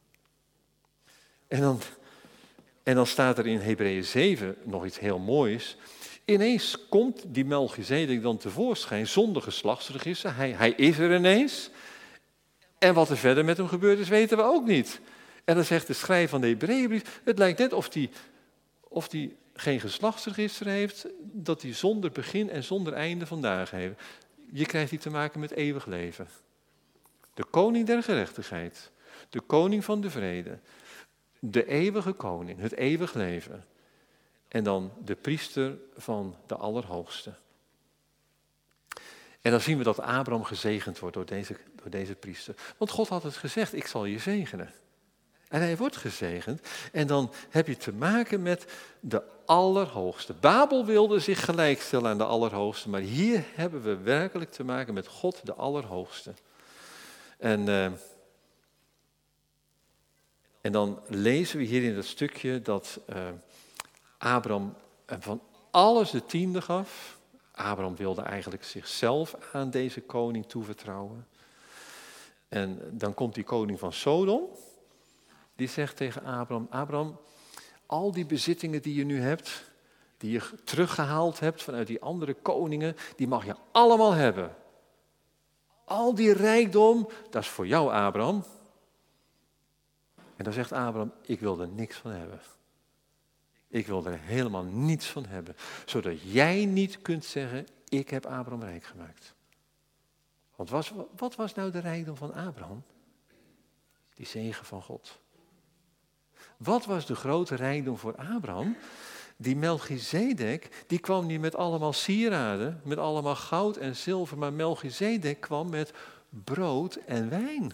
En dan staat er in Hebreeën 7 nog iets heel moois. Ineens komt die Melchizedek dan tevoorschijn zonder geslachtsregister. Hij is er ineens. En wat er verder met hem gebeurd is, weten we ook niet. En dan zegt de schrijver van de Hebreeënbrief, het lijkt net of die geen geslachtsregister heeft, dat hij zonder begin en zonder einde vandaag heeft. Je krijgt hier te maken met eeuwig leven. De koning der gerechtigheid, de koning van de vrede, de eeuwige koning, het eeuwig leven. En dan de priester van de Allerhoogste. En dan zien we dat Abraham gezegend wordt door deze priester. Want God had het gezegd, ik zal je zegenen. En hij wordt gezegend. En dan heb je te maken met de Allerhoogste. Babel wilde zich gelijkstellen aan de Allerhoogste. Maar hier hebben we werkelijk te maken met God, de Allerhoogste. En dan lezen we hier in dat stukje dat Abraham van alles de tiende gaf. Abraham wilde eigenlijk zichzelf aan deze koning toevertrouwen. En dan komt die koning van Sodom. Die zegt tegen Abraham, Abraham, al die bezittingen die je nu hebt, die je teruggehaald hebt vanuit die andere koningen, die mag je allemaal hebben. Al die rijkdom, dat is voor jou, Abraham. En dan zegt Abraham, ik wil er niks van hebben. Ik wil er helemaal niets van hebben. Zodat jij niet kunt zeggen, ik heb Abraham rijk gemaakt. Want wat was nou de rijkdom van Abraham? Die zegen van God. Wat was de grote rijkdom voor Abraham? Die Melchizedek, die kwam niet met allemaal sieraden, met allemaal goud en zilver, maar Melchizedek kwam met brood en wijn.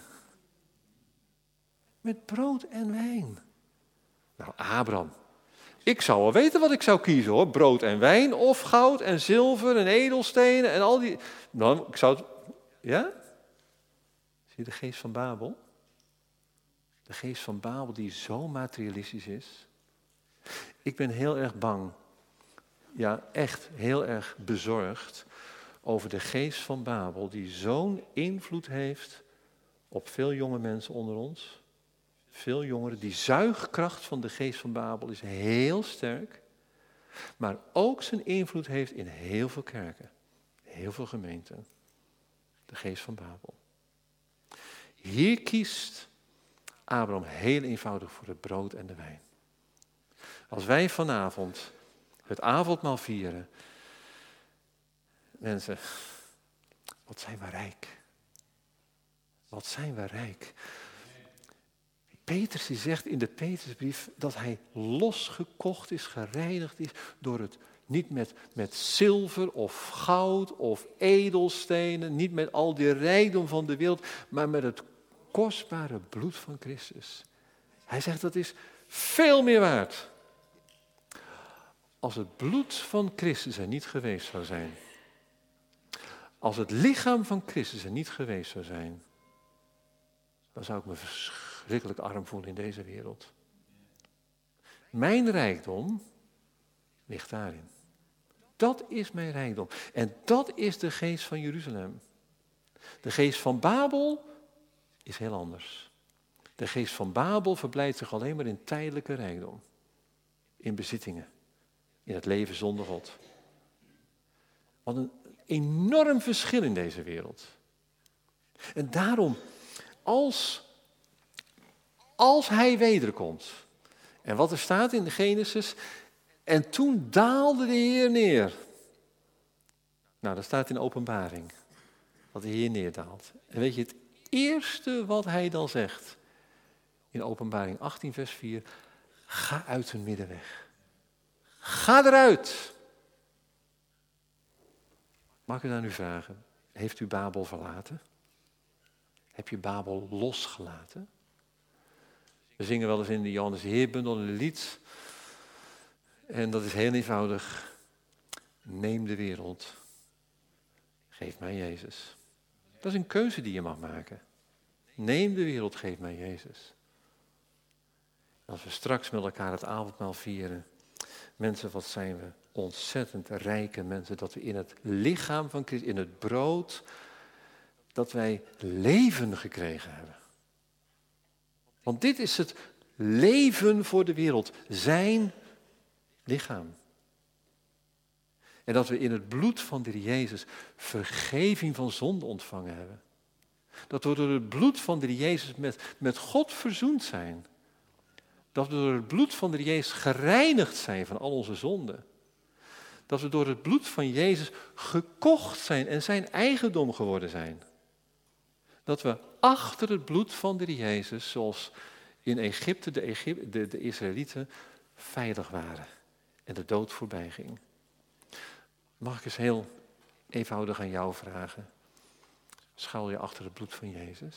Met brood en wijn. Nou, Abraham, ik zou wel weten wat ik zou kiezen hoor. Brood en wijn of goud en zilver en edelstenen en al die... Nou, ik zou het... Ja? Zie je de geest van Babel? De geest van Babel die zo materialistisch is. Ik ben heel erg bang. Ja, echt heel erg bezorgd over de geest van Babel die zo'n invloed heeft op veel jonge mensen onder ons. Veel jongeren. Die zuigkracht van de geest van Babel is heel sterk. Maar ook zijn invloed heeft in heel veel kerken. Heel veel gemeenten. De geest van Babel. Hier kiest Abraham heel eenvoudig voor het brood en de wijn. Als wij vanavond het avondmaal vieren. Mensen, wat zijn we rijk. Wat zijn we rijk. Petrus die zegt in de Petrusbrief dat hij losgekocht is, gereinigd is door het niet met zilver of goud of edelstenen, niet met al die rijkdom van de wereld, maar met het kostbare bloed van Christus. Hij zegt dat is veel meer waard. Als het bloed van Christus er niet geweest zou zijn, als het lichaam van Christus er niet geweest zou zijn, dan zou ik me verschrikkelijk arm voelen in deze wereld. Mijn rijkdom ligt daarin. Dat is mijn rijkdom. En dat is de geest van Jeruzalem. De geest van Babel is heel anders. De geest van Babel verblijdt zich alleen maar in tijdelijke rijkdom. In bezittingen. In het leven zonder God. Wat een enorm verschil in deze wereld. En daarom, als hij wederkomt. En wat er staat in de Genesis. En toen daalde de Heer neer. Nou, dat staat in de Openbaring. Dat de Heer neerdaalt. En weet je, het eerste wat hij dan zegt in Openbaring 18 vers 4, ga uit hun midden weg. Ga eruit. Mag ik u dan nu vragen, heeft u Babel verlaten? Heb je Babel losgelaten? We zingen wel eens in de Johannes Heerbundel een lied. En dat is heel eenvoudig. Neem de wereld. Geef mij Jezus. Dat is een keuze die je mag maken. Neem de wereld, geef mij Jezus. Als we straks met elkaar het avondmaal vieren. Mensen, wat zijn we ontzettend rijke mensen. Dat we in het lichaam van Christus, in het brood, dat wij leven gekregen hebben. Want dit is het leven voor de wereld. Zijn lichaam. En dat we in het bloed van de Heer Jezus vergeving van zonde ontvangen hebben. Dat we door het bloed van de Heer Jezus met God verzoend zijn. Dat we door het bloed van de Heer Jezus gereinigd zijn van al onze zonden. Dat we door het bloed van Jezus gekocht zijn en zijn eigendom geworden zijn. Dat we achter het bloed van de Heer Jezus, zoals in Egypte de Israëlieten, veilig waren. En de dood voorbij ging. Mag ik eens heel eenvoudig aan jou vragen. Schuil je achter het bloed van Jezus?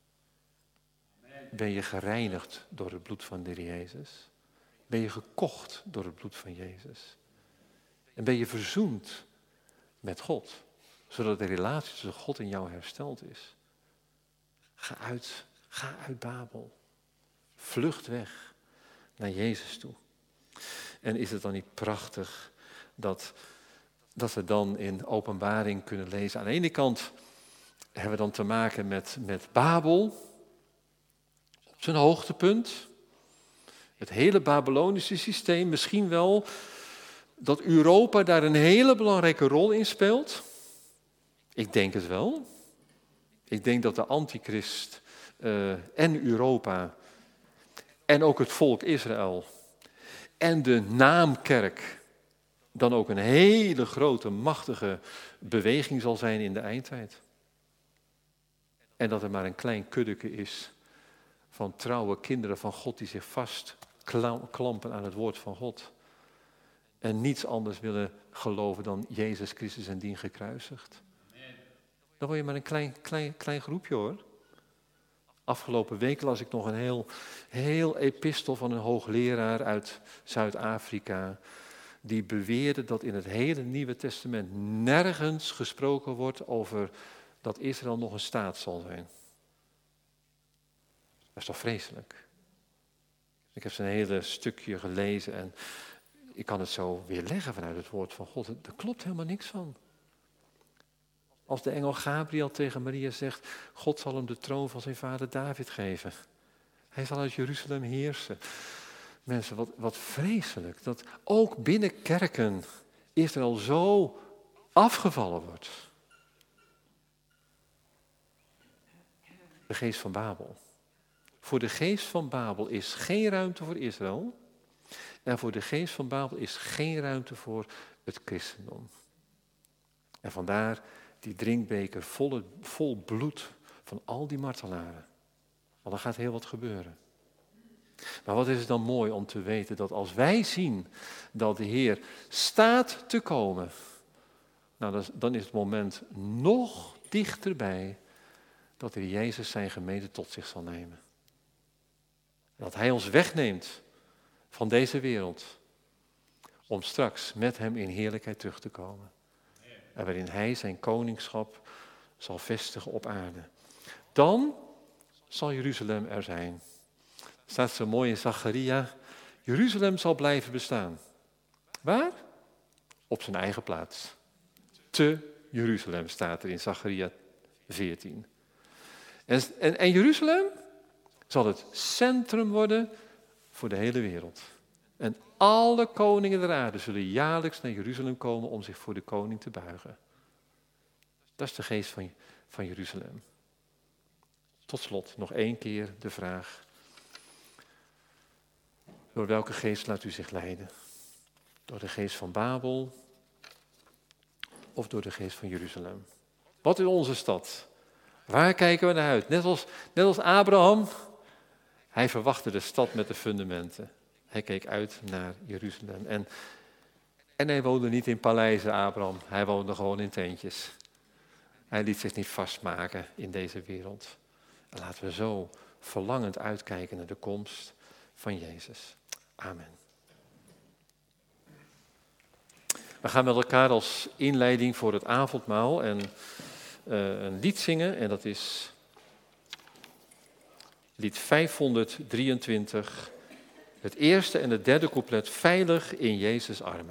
Ben je gereinigd door het bloed van de Heer Jezus? Ben je gekocht door het bloed van Jezus? En ben je verzoend met God? Zodat de relatie tussen God en jou hersteld is. Ga uit Babel. Vlucht weg naar Jezus toe. En is het dan niet prachtig dat we dan in Openbaring kunnen lezen. Aan de ene kant hebben we dan te maken met Babel. Op zijn hoogtepunt. Het hele Babylonische systeem. Misschien wel dat Europa daar een hele belangrijke rol in speelt. Ik denk het wel. Ik denk dat de antichrist en Europa en ook het volk Israël en de naamkerk dan ook een hele grote, machtige beweging zal zijn in de eindtijd. En dat er maar een klein kuddeke is van trouwe kinderen van God die zich vastklampen aan het woord van God. En niets anders willen geloven dan Jezus Christus en dien gekruisigd. Dan word je maar een klein groepje hoor. Afgelopen week las ik nog een heel epistel van een hoogleraar uit Zuid-Afrika. Die beweerde dat in het hele Nieuwe Testament nergens gesproken wordt over dat Israël nog een staat zal zijn. Dat is toch vreselijk? Ik heb zijn hele stukje gelezen en ik kan het zo weerleggen vanuit het woord van God. Er klopt helemaal niks van. Als de engel Gabriel tegen Maria zegt, God zal hem de troon van zijn vader David geven. Hij zal uit Jeruzalem heersen. Mensen, wat vreselijk dat ook binnen kerken Israël zo afgevallen wordt. De geest van Babel. Voor de geest van Babel is geen ruimte voor Israël. En voor de geest van Babel is geen ruimte voor het christendom. En vandaar die drinkbeker vol bloed van al die martelaren. Want er gaat heel wat gebeuren. Maar wat is het dan mooi om te weten dat als wij zien dat de Heer staat te komen, nou dan is het moment nog dichterbij dat de Heer Jezus zijn gemeente tot zich zal nemen. Dat Hij ons wegneemt van deze wereld om straks met Hem in heerlijkheid terug te komen. En waarin Hij zijn koningschap zal vestigen op aarde. Dan zal Jeruzalem er zijn. Staat zo mooi in Zacharia. Jeruzalem zal blijven bestaan. Waar? Op zijn eigen plaats. Te Jeruzalem staat er in Zacharia 14. En Jeruzalem zal het centrum worden voor de hele wereld. En alle koningen der aarde zullen jaarlijks naar Jeruzalem komen om zich voor de koning te buigen. Dat is de geest van Jeruzalem. Tot slot nog 1 keer de vraag. Door welke geest laat u zich leiden? Door de geest van Babel of door de geest van Jeruzalem? Wat is onze stad? Waar kijken we naar uit? Net als Abraham. Hij verwachtte de stad met de fundamenten. Hij keek uit naar Jeruzalem. En hij woonde niet in paleizen, Abraham. Hij woonde gewoon in tentjes. Hij liet zich niet vastmaken in deze wereld. En laten we zo verlangend uitkijken naar de komst van Jezus. Amen. We gaan met elkaar als inleiding voor het avondmaal een lied zingen. En dat is lied 523. Het eerste en het derde couplet. Veilig in Jezus' armen.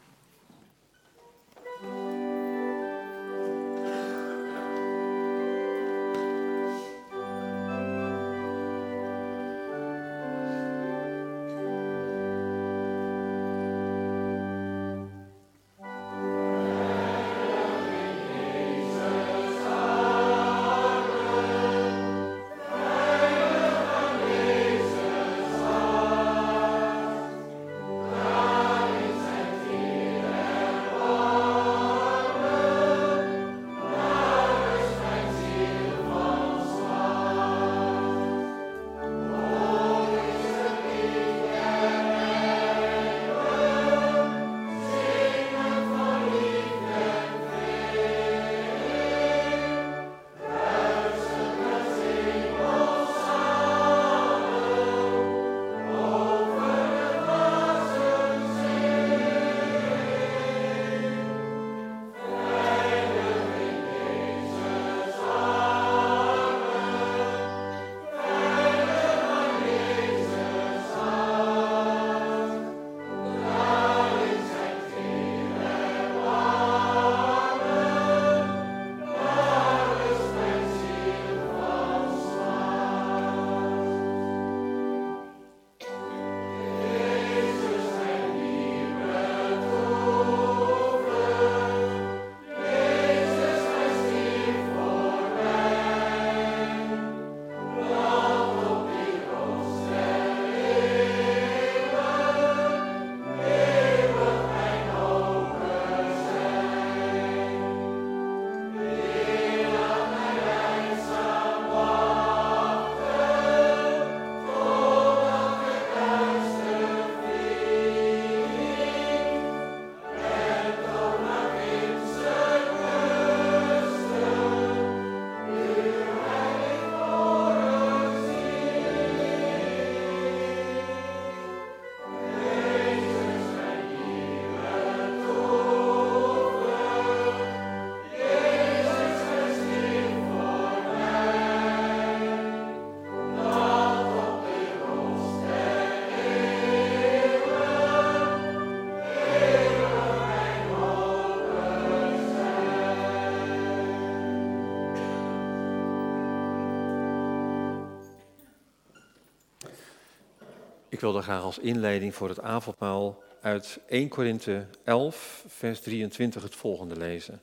Ik wilde graag als inleiding voor het avondmaal uit 1 Korinthe 11, vers 23 het volgende lezen.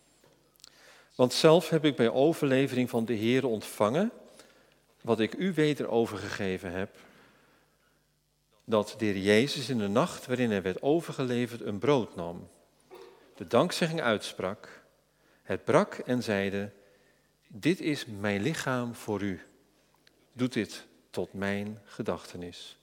Want zelf heb ik bij overlevering van de Heere ontvangen, wat ik u weder overgegeven heb, dat de Heer Jezus in de nacht waarin hij werd overgeleverd een brood nam, de dankzegging uitsprak, het brak en zeide, dit is mijn lichaam voor u, doet dit tot mijn gedachtenis.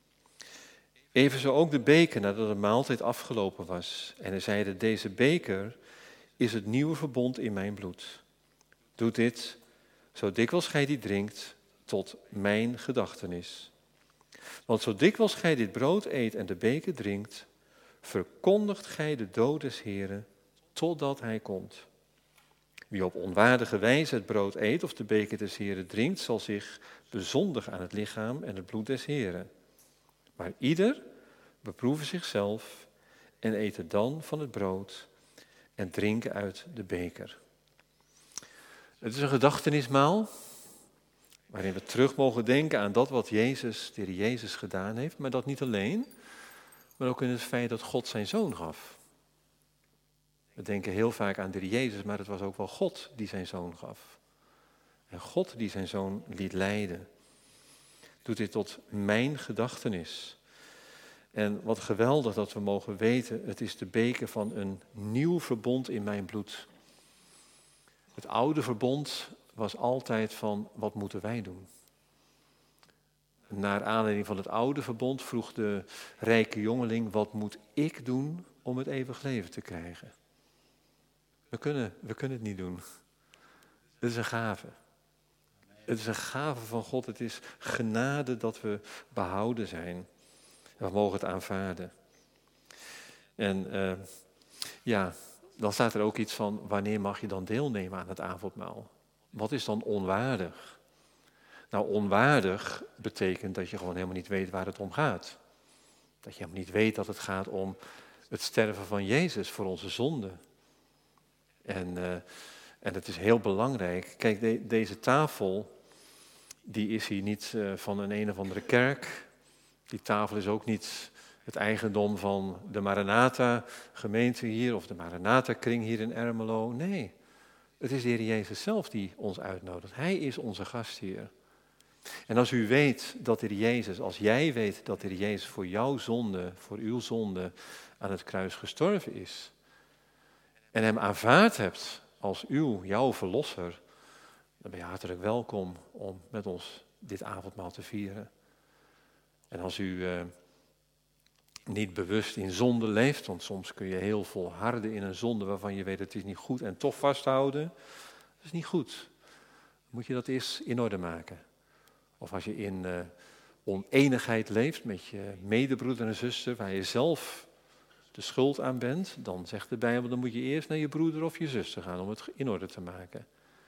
Evenzo ook de beker nadat de maaltijd afgelopen was. En hij zeide, deze beker is het nieuwe verbond in mijn bloed. Doe dit, zo dikwijls gij die drinkt, tot mijn gedachtenis. Want zo dikwijls gij dit brood eet en de beker drinkt, verkondigt gij de dood des Heren, totdat hij komt. Wie op onwaardige wijze het brood eet of de beker des Heren drinkt, zal zich bezondigen aan het lichaam en het bloed des Heren. Maar ieder beproeve zichzelf en eten dan van het brood en drinken uit de beker. Het is een gedachtenismaal waarin we terug mogen denken aan dat wat Jezus, de Heer Jezus gedaan heeft. Maar dat niet alleen, maar ook in het feit dat God zijn zoon gaf. We denken heel vaak aan de Heer Jezus, maar het was ook wel God die zijn zoon gaf. En God die zijn zoon liet lijden. Doet dit tot mijn gedachtenis. En wat geweldig dat we mogen weten, het is de beker van een nieuw verbond in mijn bloed. Het oude verbond was altijd van, wat moeten wij doen? Naar aanleiding van het oude verbond vroeg de rijke jongeling, wat moet ik doen om het eeuwig leven te krijgen? We kunnen het niet doen. Het is een gave. Het is een gave van God. Het is genade dat we behouden zijn. We mogen het aanvaarden. En dan staat er ook iets van, wanneer mag je dan deelnemen aan het avondmaal? Wat is dan onwaardig? Nou, onwaardig betekent dat je gewoon helemaal niet weet waar het om gaat. Dat je helemaal niet weet dat het gaat om het sterven van Jezus voor onze zonden. En het is heel belangrijk. Kijk, deze tafel, die is hier niet van een of andere kerk. Die tafel is ook niet het eigendom van de Maranatha-gemeente hier of de Maranatha-kring hier in Ermelo. Nee, het is de Heer Jezus zelf die ons uitnodigt. Hij is onze gastheer. En als u weet dat de Heer Jezus, als jij weet dat de Heer Jezus voor jouw zonde, voor uw zonde aan het kruis gestorven is en hem aanvaard hebt als jouw verlosser, dan ben je hartelijk welkom om met ons dit avondmaal te vieren. En als u niet bewust in zonde leeft, want soms kun je heel volharden in een zonde waarvan je weet het is niet goed en toch vasthouden, dat is niet goed. Dan moet je dat eerst in orde maken. Of als je in oneenigheid leeft met je medebroeder en zuster, waar je zelf de schuld aan bent, dan zegt de Bijbel, dan moet je eerst naar je broeder of je zuster gaan om het in orde te maken.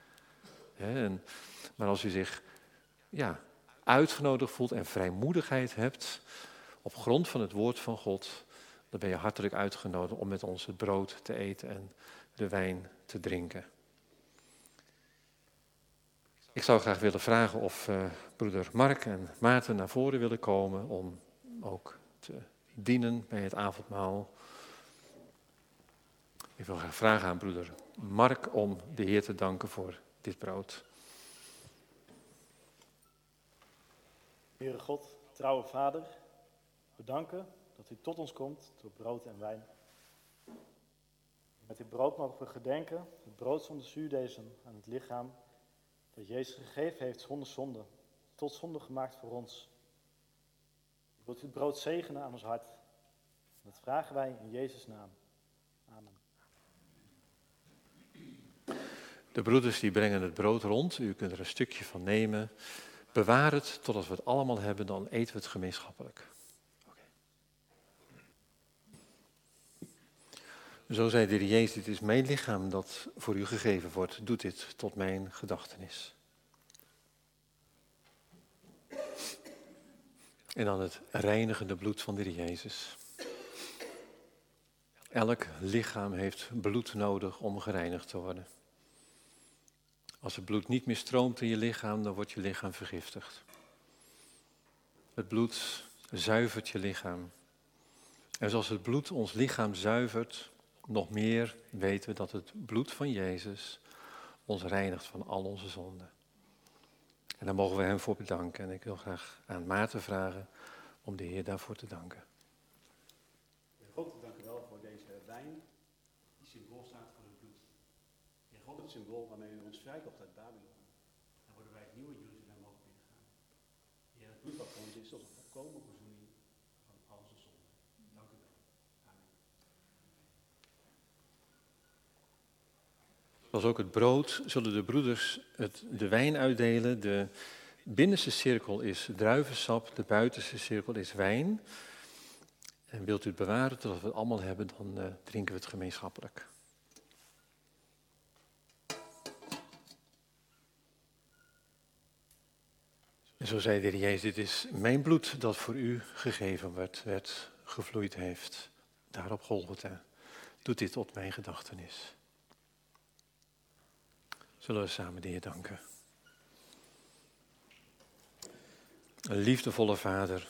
Maar als u zich uitgenodigd voelt en vrijmoedigheid hebt op grond van het woord van God, dan ben je hartelijk uitgenodigd om met ons het brood te eten en de wijn te drinken. Ik zou graag willen vragen of broeder Mark en Maarten naar voren willen komen om ook te dienen bij het avondmaal. Ik wil graag vragen aan broeder Mark om de Heer te danken voor dit brood. Heere God, trouwe Vader, we danken dat u tot ons komt door brood en wijn. Met dit brood mogen we gedenken, het brood zonder zuurdezen aan het lichaam dat Jezus gegeven heeft zonder zonde, tot zonde gemaakt voor ons. Wilt u het brood zegenen aan ons hart? Dat vragen wij in Jezus' naam. Amen. De broeders die brengen het brood rond, u kunt er een stukje van nemen. Bewaar het totdat we het allemaal hebben, dan eten we het gemeenschappelijk. Okay. Zo zei de Heer Jezus, dit is mijn lichaam dat voor u gegeven wordt. Doe dit tot mijn gedachtenis. En dan het reinigende bloed van de Heer Jezus. Elk lichaam heeft bloed nodig om gereinigd te worden. Als het bloed niet meer stroomt in je lichaam, dan wordt je lichaam vergiftigd. Het bloed zuivert je lichaam. En zoals het bloed ons lichaam zuivert, nog meer weten we dat het bloed van Jezus ons reinigt van al onze zonden. En daar mogen we hem voor bedanken. En ik wil graag aan Maarten vragen om de Heer daarvoor te danken. God, dank u wel voor deze wijn, die symbool staat voor het bloed. Heer God, het symbool waarmee u ons vrijkocht uit Babylon. Dan worden wij het nieuwe Jeruzalem mogen binnengaan. Heer, het bloed wat voor ons is tot een volkomen verzoening van al onze zonden. Dank u wel. Amen. Zoals ook het brood zullen de broeders de wijn uitdelen. De binnenste cirkel is druivensap, de buitenste cirkel is wijn. En wilt u het bewaren totdat we het allemaal hebben, dan drinken we het gemeenschappelijk. En zo zei de Heer Jezus, dit is mijn bloed dat voor u gegeven werd gevloeid heeft. Daar op Golgotha. Doet dit tot mijn gedachtenis. Zullen we samen de Heer danken. Een liefdevolle Vader,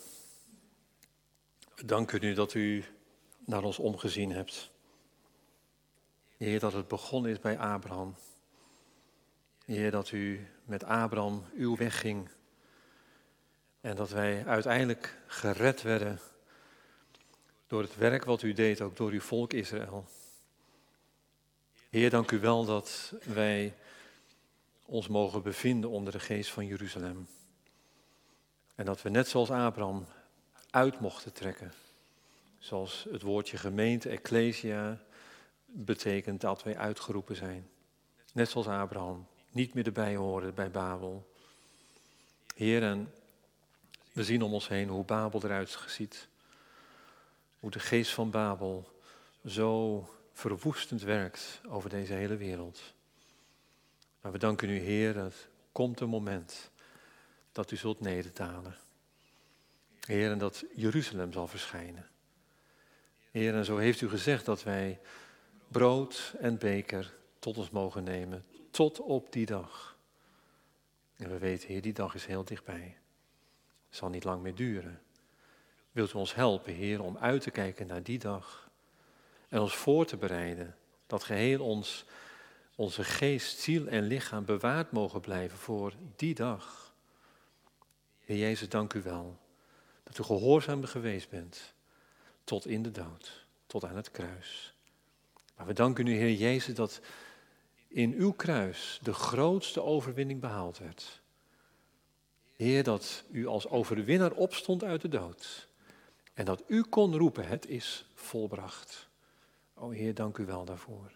dank u dat u naar ons omgezien hebt. Heer, dat het begonnen is bij Abraham. Heer, dat u met Abraham uw weg ging. En dat wij uiteindelijk gered werden door het werk wat u deed, ook door uw volk Israël. Heer, dank u wel dat wij ons mogen bevinden onder de geest van Jeruzalem. En dat we net zoals Abraham uit mochten trekken. Zoals het woordje gemeente, ecclesia, betekent dat wij uitgeroepen zijn. Net zoals Abraham, niet meer erbij horen bij Babel. Heer, en we zien om ons heen hoe Babel eruit ziet. Hoe de geest van Babel zo verwoestend werkt over deze hele wereld. Maar we danken u, Heer, dat komt een moment dat u zult nederdalen. Heer, en dat Jeruzalem zal verschijnen. Heer, en zo heeft u gezegd dat wij brood en beker tot ons mogen nemen, tot op die dag. En we weten, Heer, die dag is heel dichtbij. Het zal niet lang meer duren. Wilt u ons helpen, Heer, om uit te kijken naar die dag en ons voor te bereiden dat geheel onze geest, ziel en lichaam bewaard mogen blijven voor die dag. Heer Jezus, dank u wel dat u gehoorzaam geweest bent tot in de dood, tot aan het kruis. Maar we danken u, Heer Jezus, dat in uw kruis de grootste overwinning behaald werd. Heer, dat u als overwinnaar opstond uit de dood. En dat u kon roepen, het is volbracht. O Heer, dank u wel daarvoor.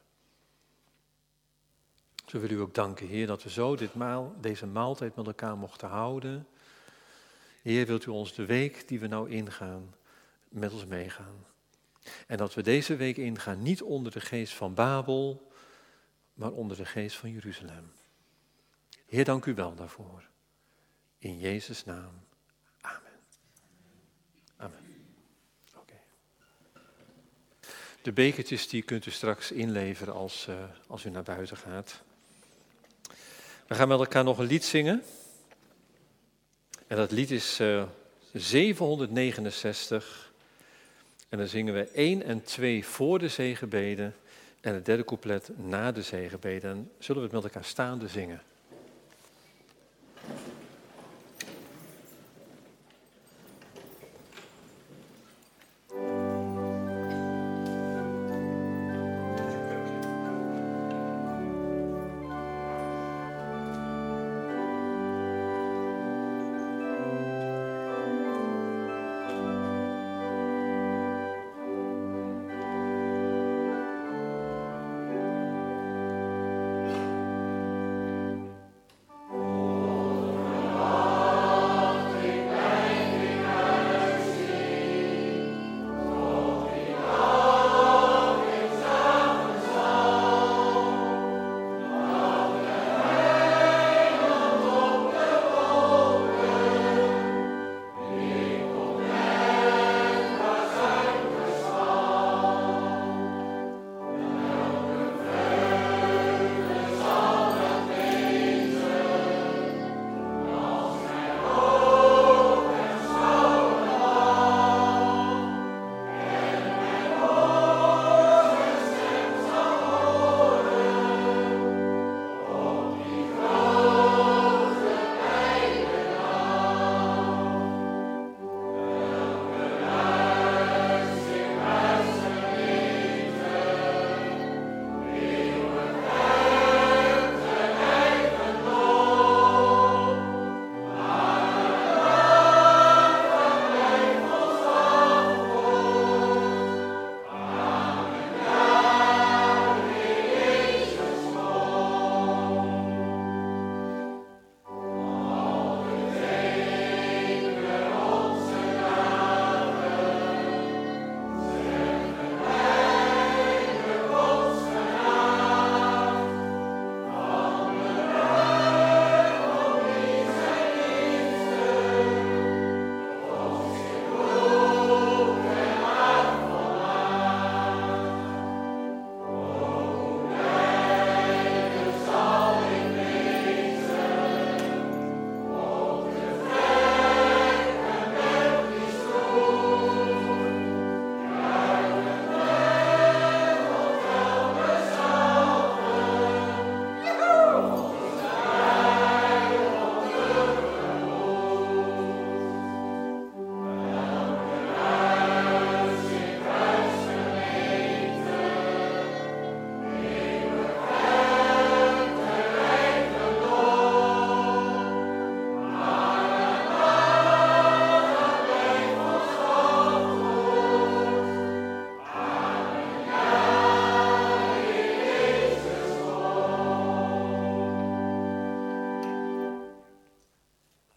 Zo wil u ook danken, Heer, dat we zo deze maaltijd met elkaar mochten houden. Heer, wilt u ons de week die we nou ingaan, met ons meegaan. En dat we deze week ingaan, niet onder de geest van Babel, maar onder de geest van Jeruzalem. Heer, dank u wel daarvoor. In Jezus' naam. Amen. Amen. Oké. De bekertjes die kunt u straks inleveren als u naar buiten gaat. We gaan met elkaar nog een lied zingen. En dat lied is 769. En dan zingen we 1 en 2 voor de zegenbeden en het derde couplet na de zegenbeden. En zullen we het met elkaar staande zingen.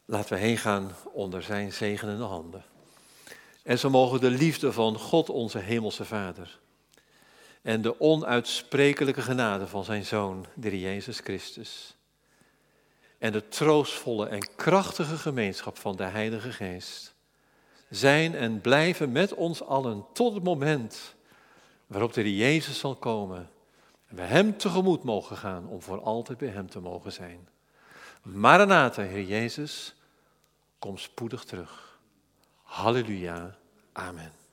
Laten we heen gaan onder zijn zegenende handen. En zo mogen de liefde van God, onze hemelse Vader, en de onuitsprekelijke genade van zijn Zoon, de Heer Jezus Christus, en de troostvolle en krachtige gemeenschap van de Heilige Geest zijn en blijven met ons allen tot het moment waarop de Heer Jezus zal komen en we hem tegemoet mogen gaan om voor altijd bij hem te mogen zijn. Maranatha, Heer Jezus, kom spoedig terug. Halleluja. Amen.